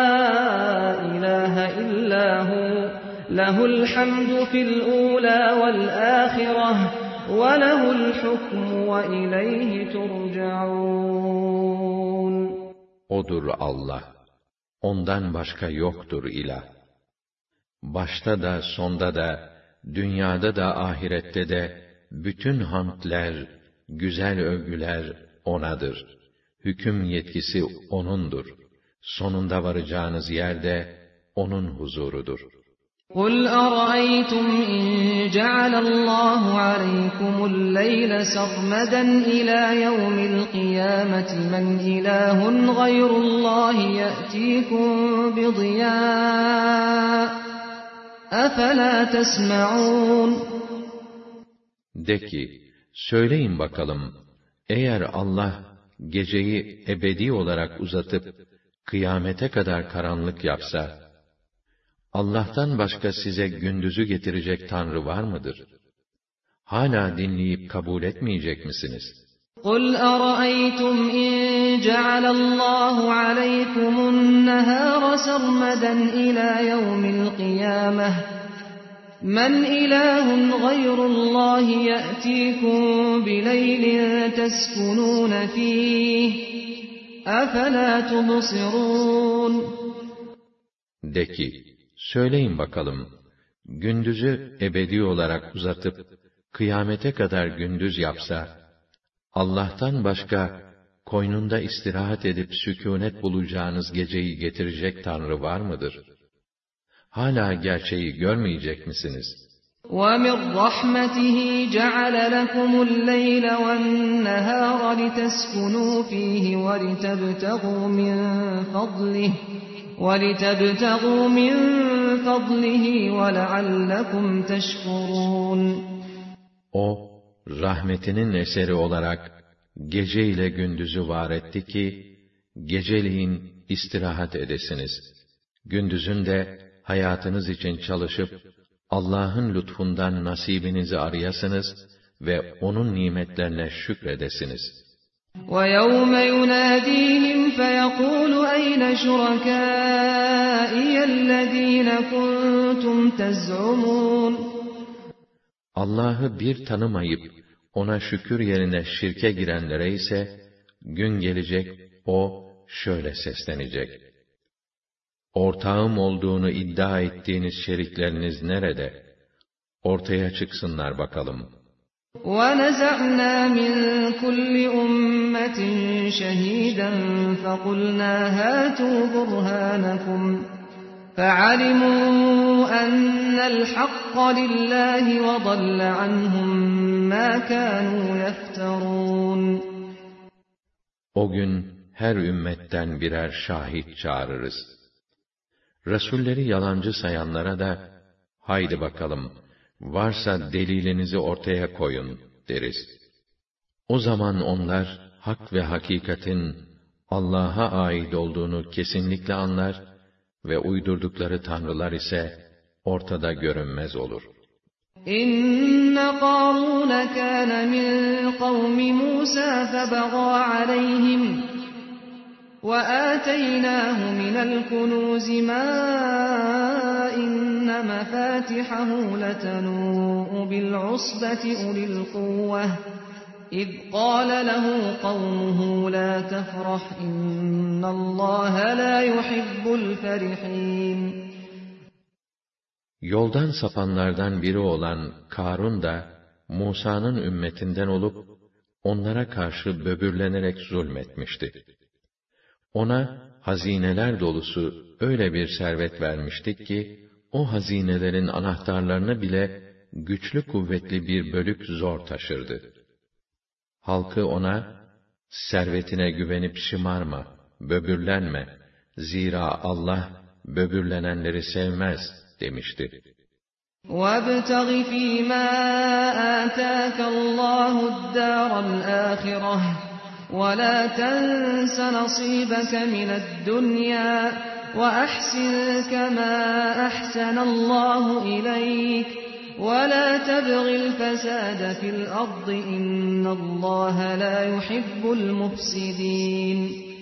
S2: إِلَٰهَ إِلَّا هُوَ لَهُ الْحَمْدُ فِي الْأُولَى وَالْآخِرَةِ وَلَهُ الْحُكْمُ وَإِلَيْهِ تُرْجَعُونَ.
S1: O'dur Allah. Ondan başka yoktur ilah. Başta da, sonda da, dünyada da, ahirette de, bütün hamdler, güzel övgüler O'nadır. Hüküm yetkisi O'nundur. Sonunda varacağınız yerde O'nun huzurudur.
S2: قُلْ أَرَأَيْتُمْ إِنْ جَعَلَ اللّٰهُ عَلَيْكُمُ اللَّيْلَ سَرْمَدًا إِلَى يَوْمِ الْقِيَامَةِ مَنْ إِلَٰهٌ غَيْرُ اللّٰهِ يَأْتِيكُمْ بِضِيَاءٍ أَفَلَا تَسْمَعُونَ.
S1: De ki, söyleyin bakalım, eğer Allah geceyi ebedi olarak uzatıp kıyamete kadar karanlık yapsa, Allah'tan başka size gündüzü getirecek Tanrı var mıdır? Hala dinleyip kabul etmeyecek misiniz?
S2: قُلْ أَرَأَيْتُمْ إِنْ جَعَلَ اللّٰهُ عَلَيْكُمُ النَّهَارَ سَرْمَدًا إِلَى يَوْمِ الْقِيَامَةِ مَنْ إِلَٰهٌ غَيْرُ اللّٰهِ يَأْتِيكُمْ بِلَيْلٍ تَسْكُنُونَ فِيهِ أَفَلَا تُبْصِرُونَ.
S1: De ki, söyleyin bakalım, gündüzü ebedi olarak uzatıp, kıyamete kadar gündüz yapsa, Allah'tan başka, koynunda istirahat edip sükûnet bulacağınız geceyi getirecek Tanrı var mıdır? Hala gerçeği görmeyecek misiniz?
S2: وَمِنْ رَحْمَتِهِ جَعَلَ لَكُمُ اللَّيْلَ وَالنَّهَارَ لِتَسْكُنُوا فِيهِ وَلِتَبْتَغُوا مِنْ فَضْلِهِ وَلِتَبْتَغُوا مِنْ فَضْلِهِ وَلَعَلَّكُمْ تَشْكُرُونَ.
S1: O, rahmetinin eseri olarak gece ile gündüzü var etti ki, geceliğin istirahat edesiniz. Gündüzün de hayatınız için çalışıp, Allah'ın lütfundan nasibinizi arayasınız ve O'nun nimetlerine şükredesiniz.
S2: وَيَوْمَ يُنَادِيهِمْ فَيَقُولُ أَيْنَ شُرَكَائِيَ الَّذ۪ينَ كُنْتُمْ تَزْعُمُونَ.
S1: Allah'ı bir tanımayıp, O'na şükür yerine şirke girenlere ise, gün gelecek, O şöyle seslenecek: Ortağım olduğunu iddia ettiğiniz şerikleriniz nerede? Ortaya çıksınlar bakalım.
S2: وَنَزَعْنَا مِنْ كُلِّ أُمَّةٍ شَهِيدًا فَقُلْنَا هَاتُوا بُرْهَانَكُمْ فَعَلِمُوا أَنَّ الْحَقَّ لِلَّهِ وَضَلَّ عَنْهُمْ مَا كَانُوا يَفْتَرُونَ.
S1: O gün her ümmetten birer şahit çağırırız. Resulleri yalancı sayanlara da, haydi bakalım, varsa delilinizi ortaya koyun deriz. O zaman onlar, hak ve hakikatin Allah'a ait olduğunu kesinlikle anlar ve uydurdukları tanrılar ise ortada görünmez olur.
S2: İnne Qarun kana min kavmi Musa febagâ aleyhim ve âteynâhu minel kunûzi mâ inne mefâtihahu letenû'u bil'usbeti ulil kuvveh إذ قال له قومه لا تفرح إن الله لا يحب الفرحين.
S1: Yoldan sapanlardan biri olan Karun da, Musa'nın ümmetinden olup, onlara karşı böbürlenerek zulmetmişti. Ona, hazineler dolusu öyle bir servet vermiştik ki, o hazinelerin anahtarlarını bile güçlü kuvvetli bir bölük zor taşırdı. Halkı ona, servetine güvenip şımarma, böbürlenme, zira Allah böbürlenenleri sevmez demişti.
S2: وَابْتَغِ فِي مَا آتَاكَ اللّٰهُ الدَّارَ الْآخِرَةَ وَلَا تَنْسَ نَصِيبَكَ مِنَ الدُّنْيَا وَأَحْسِنْ كَمَا أَحْسَنَ اللّٰهُ إِلَيْكَ وَلَا تَبْغِ الْفَسَادَ فِي الْأَرْضِ إِنَّ اللّٰهَ لَا يُحِبُّ الْمُفْسِدِينَ.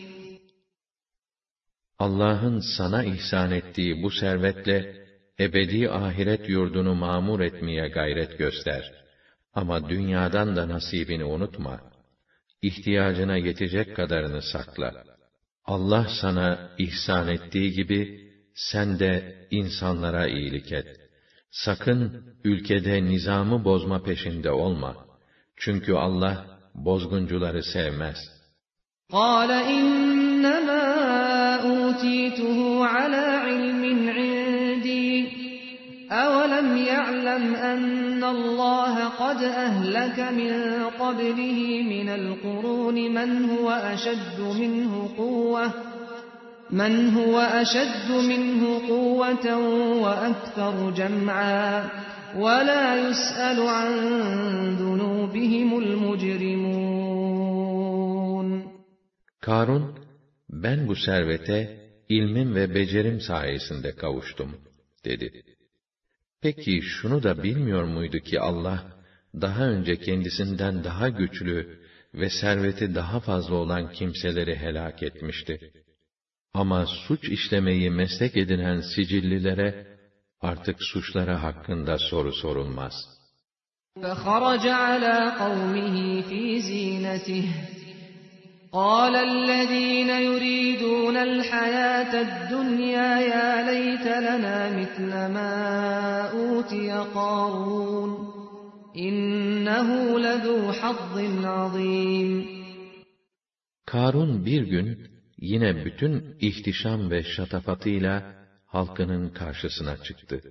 S1: Allah'ın sana ihsan ettiği bu servetle ebedi ahiret yurdunu mamur etmeye gayret göster. Ama dünyadan da nasibini unutma. İhtiyacına yetecek kadarını sakla. Allah sana ihsan ettiği gibi, sen de insanlara iyilik et. Sakın ülkede nizamı bozma peşinde olma. Çünkü Allah bozguncuları sevmez.
S2: قَالَ إِنَّمَا أُوتِيتُهُ عَلَى عِلْمٍ عِندِي أَوَلَمْ يَعْلَمْ أَنَّ اللّٰهَ قَدْ أَهْلَكَ مِنْ قَبْلِهِ مِنَ الْقُرُونِ مَنْ هُوَ أَشَدُّ مِنْهُ قُوَّةً مَنْ هُوَ أَشَدُّ مِنْهُ قُوَّةً وَأَكْثَرُ جَمْعًا وَلَا يُسْأَلُ عَنْ ذُنُوبِهِمُ الْمُجْرِمُونَ.
S1: Karun, ben bu servete ilmim ve becerim sayesinde kavuştum dedi. Peki şunu da bilmiyor muydu ki Allah daha önce kendisinden daha güçlü ve serveti daha fazla olan kimseleri helak etmişti. Ama suç işlemeyi meslek edinen sicillilere artık suçları hakkında soru sorulmaz.
S2: فَخَرَجَ عَلَى قَوْمِهِ فِي زِينَتِهِ قَالَ الَّذِينَ يُرِيدُونَ الْحَيَاةَ الدُّنْيَا يَا لَيْتَ لَنَا مِثْلَ مَا أُوتِيَ قَارُونُ إِنَّهُ لَذُو حَظٍّ عَظِيمٍ.
S1: Karun bir gün yine bütün ihtişam ve şatafatıyla halkının karşısına çıktı.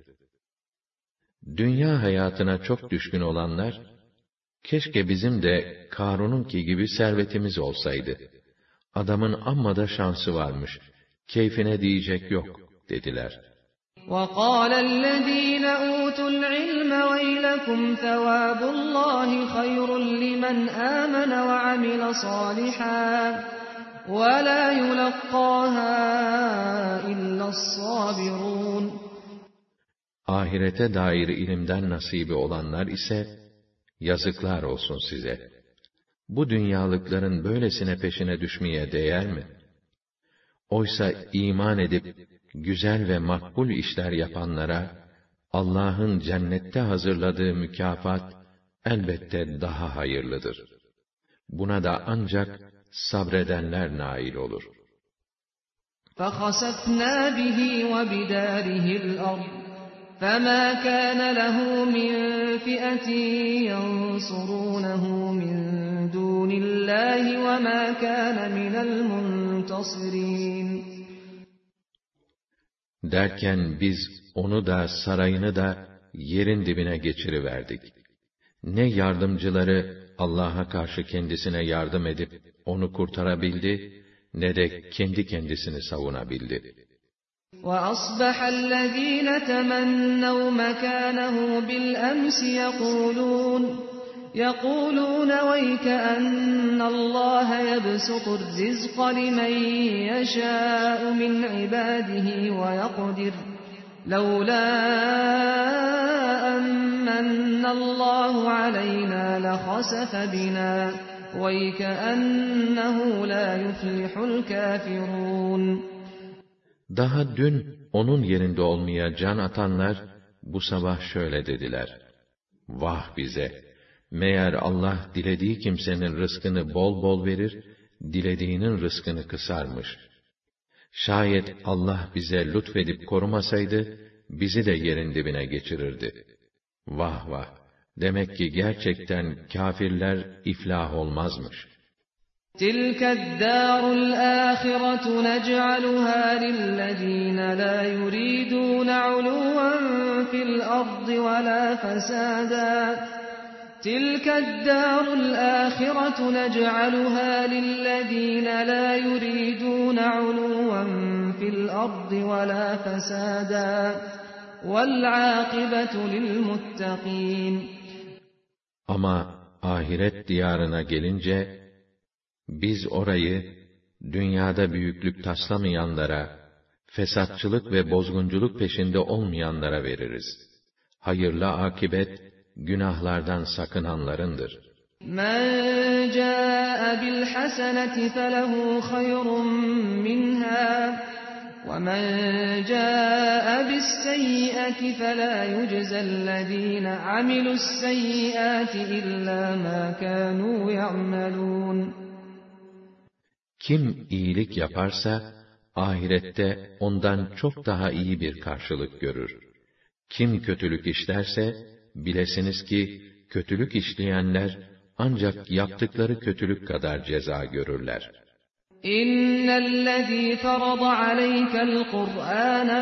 S1: Dünya hayatına çok düşkün olanlar, keşke bizim de Karun'unki gibi servetimiz olsaydı. Adamın amma da şansı varmış, keyfine diyecek yok dediler.
S2: وَقَالَ الَّذ۪ينَ أُوتُوا الْعِلْمَ وَيْلَكُمْ ثَوَابُ اللّٰهِ خَيْرٌ لِمَنْ آمَنَ وَعَمِلَ صَالِحًا وَلَا يُلَقَّاهَا إِلَّا الصَّابِرُونَ.
S1: Ahirete dair ilimden nasibi olanlar ise, yazıklar olsun size. Bu dünyalıkların böylesine peşine düşmeye değer mi? Oysa iman edip, güzel ve makbul işler yapanlara, Allah'ın cennette hazırladığı mükafat, elbette daha hayırlıdır. Buna da ancak sabredenler nail olur.
S2: فَخَسَفْنَا بِهِ وَبِدَارِهِ الْأَرْضِ فَمَا كَانَ لَهُ مِنْ فِئَةٍ يَنْصُرُونَهُ مِنْ دُونِ اللّٰهِ وَمَا كَانَ مِنَ الْمُنْتَصِرِينَ.
S1: Derken biz onu da sarayını da yerin dibine geçiriverdik. Ne yardımcıları Allah'a karşı kendisine yardım edip onu kurtarabildi, ne de kendi kendisini savunabildi.
S2: وَأَصْبَحَ الَّذ۪ينَ تَمَنَّوْا مَكَانَهُ بِالْأَمْسِ يَقُولُونَ يَقُولُونَ وَيْكَأَنَّ اللّٰهَ يَبْسُطُ الرِّزْقَ لِمَنْ يَشَاءُ مِنْ عِبَادِهِ وَيَقْدِرُ لَوْلَا أَمَّنَّ اللّٰهُ عَلَيْنَا لَخَسَفَ بِنَا وَيْكَأَنَّهُ لَا يُفْلِحُ الْكَافِرُونَ.
S1: Daha dün onun yerinde olmaya can atanlar, bu sabah şöyle dediler: Vah bize! Meğer Allah dilediği kimsenin rızkını bol bol verir, dilediğinin rızkını kısarmış. Şayet Allah bize lütfedip korumasaydı, bizi de yerin dibine geçirirdi. Vah vah! Demek ki gerçekten kâfirler iflah olmazmış.
S2: تِلْكَ الدَّارُ الْآخِرَةُ نَجْعَلُهَا لِلَّذِينَ لَا يُرِيدُونَ عُلُوًّا فِي الْأَرْضِ وَلَا فَسَادًا تِلْكَ الدَّارُ الْآخِرَةُ نَجْعَلُهَا لِلَّذِينَ لَا يُرِيدُونَ عُلُوًّا فِي الْأَرْضِ وَلَا فَسَادًا وَالْعَاقِبَةُ لِلْمُتَّقِينَ.
S1: Ama ahiret diyarına gelince, biz orayı, dünyada büyüklük taslamayanlara, fesatçılık ve bozgunculuk peşinde olmayanlara veririz. Hayırlı akibet, günahlardan sakınanlarındır.
S2: مَنْ جَاءَ بِالْحَسَنَةِ فَلَهُ خَيْرٌ مِّنْهَا وَمَنْ جَاءَ بِالسَّيِّئَةِ فَلَا يُجْزَى الَّذِينَ عَمِلُوا السَّيِّئَاتِ إِلَّا مَا كَانُوا يَعْمَلُونَ.
S1: Kim iyilik yaparsa, ahirette ondan çok daha iyi bir karşılık görür. Kim kötülük işlerse, bilesiniz ki, kötülük işleyenler, ancak yaptıkları kötülük kadar ceza görürler.
S2: İnnellezî ferada aleykel Kur'âne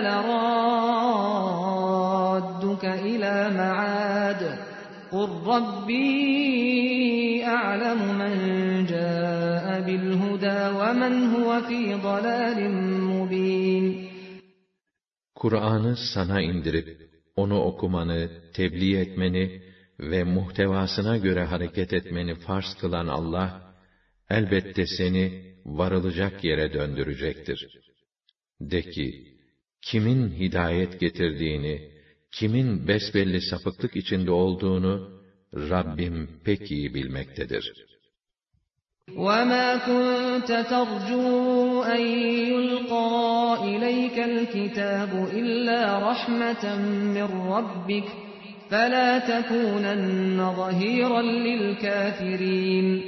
S2: lerâdduke ilâ me'âd. قُلْ رَبِّي أَعْلَمُ مَنْ جَاءَ بِالْهُدَى وَمَنْ هُوَ فِي ضَلَالٍ مُبِينٍ.
S1: Kur'an'ı sana indirip, onu okumanı, tebliğ etmeni ve muhtevasına göre hareket etmeni farz kılan Allah, elbette seni varılacak yere döndürecektir. De ki, kimin hidayet getirdiğini, kimin besbelli sapıklık içinde olduğunu Rabbim pek iyi bilmektedir.
S2: وَمَا كُنْتَ تَرْجُو أَنْ يُلْقَى إِلَيْكَ الْكِتَابُ إِلَّا رَحْمَةً مِّنْ رَبِّكَ فَلَا تَكُونَنَّ ظَهِيرًا لِلْكَافِرِينَ.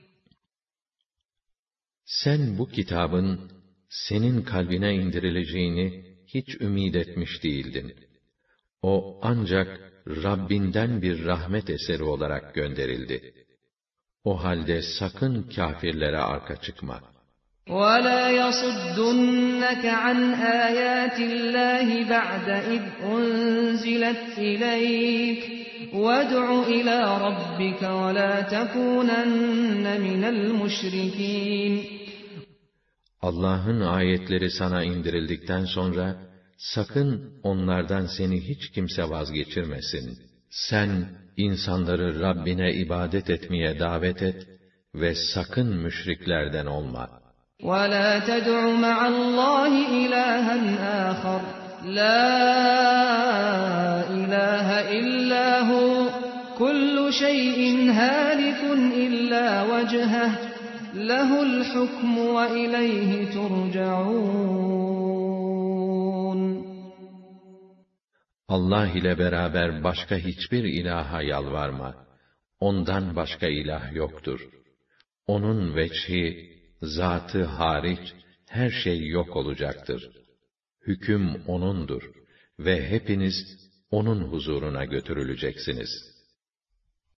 S1: Sen bu kitabın senin kalbine indirileceğini hiç ümid etmiş değildin. O ancak Rabbinden bir rahmet eseri olarak gönderildi. O halde sakın kâfirlere arka çıkma.
S2: وَلَا يَصُدُّنَّكَ عَنْ آيَاتِ اللّٰهِ بَعْدَ إِذْ أُنْزِلَتْ إِلَيْكَ وَادْعُ إِلَى رَبِّكَ وَلَا تَكُونَنَّ مِنَ الْمُشْرِكِينَ.
S1: Allah'ın ayetleri sana indirildikten sonra, sakın onlardan seni hiç kimse vazgeçirmesin. Sen, insanları Rabbine ibadet etmeye davet et ve sakın müşriklerden olma.
S2: وَلَا تَدْعُ مَعَ اللّٰهِ إِلَٰهًا آخَرَ لَا إِلَٰهَ إِلَّا هُوَ كُلُّ شَيْءٍ هَالِكٌ إِلَّا وَجْهَهُ لَهُ الْحُكْمُ وَإِلَيْهِ تُرْجَعُونَ.
S1: Allah ile beraber başka hiçbir ilaha yalvarma. Ondan başka ilah yoktur. Onun veçhi, zatı hariç her şey yok olacaktır. Hüküm O'nundur ve hepiniz O'nun huzuruna götürüleceksiniz.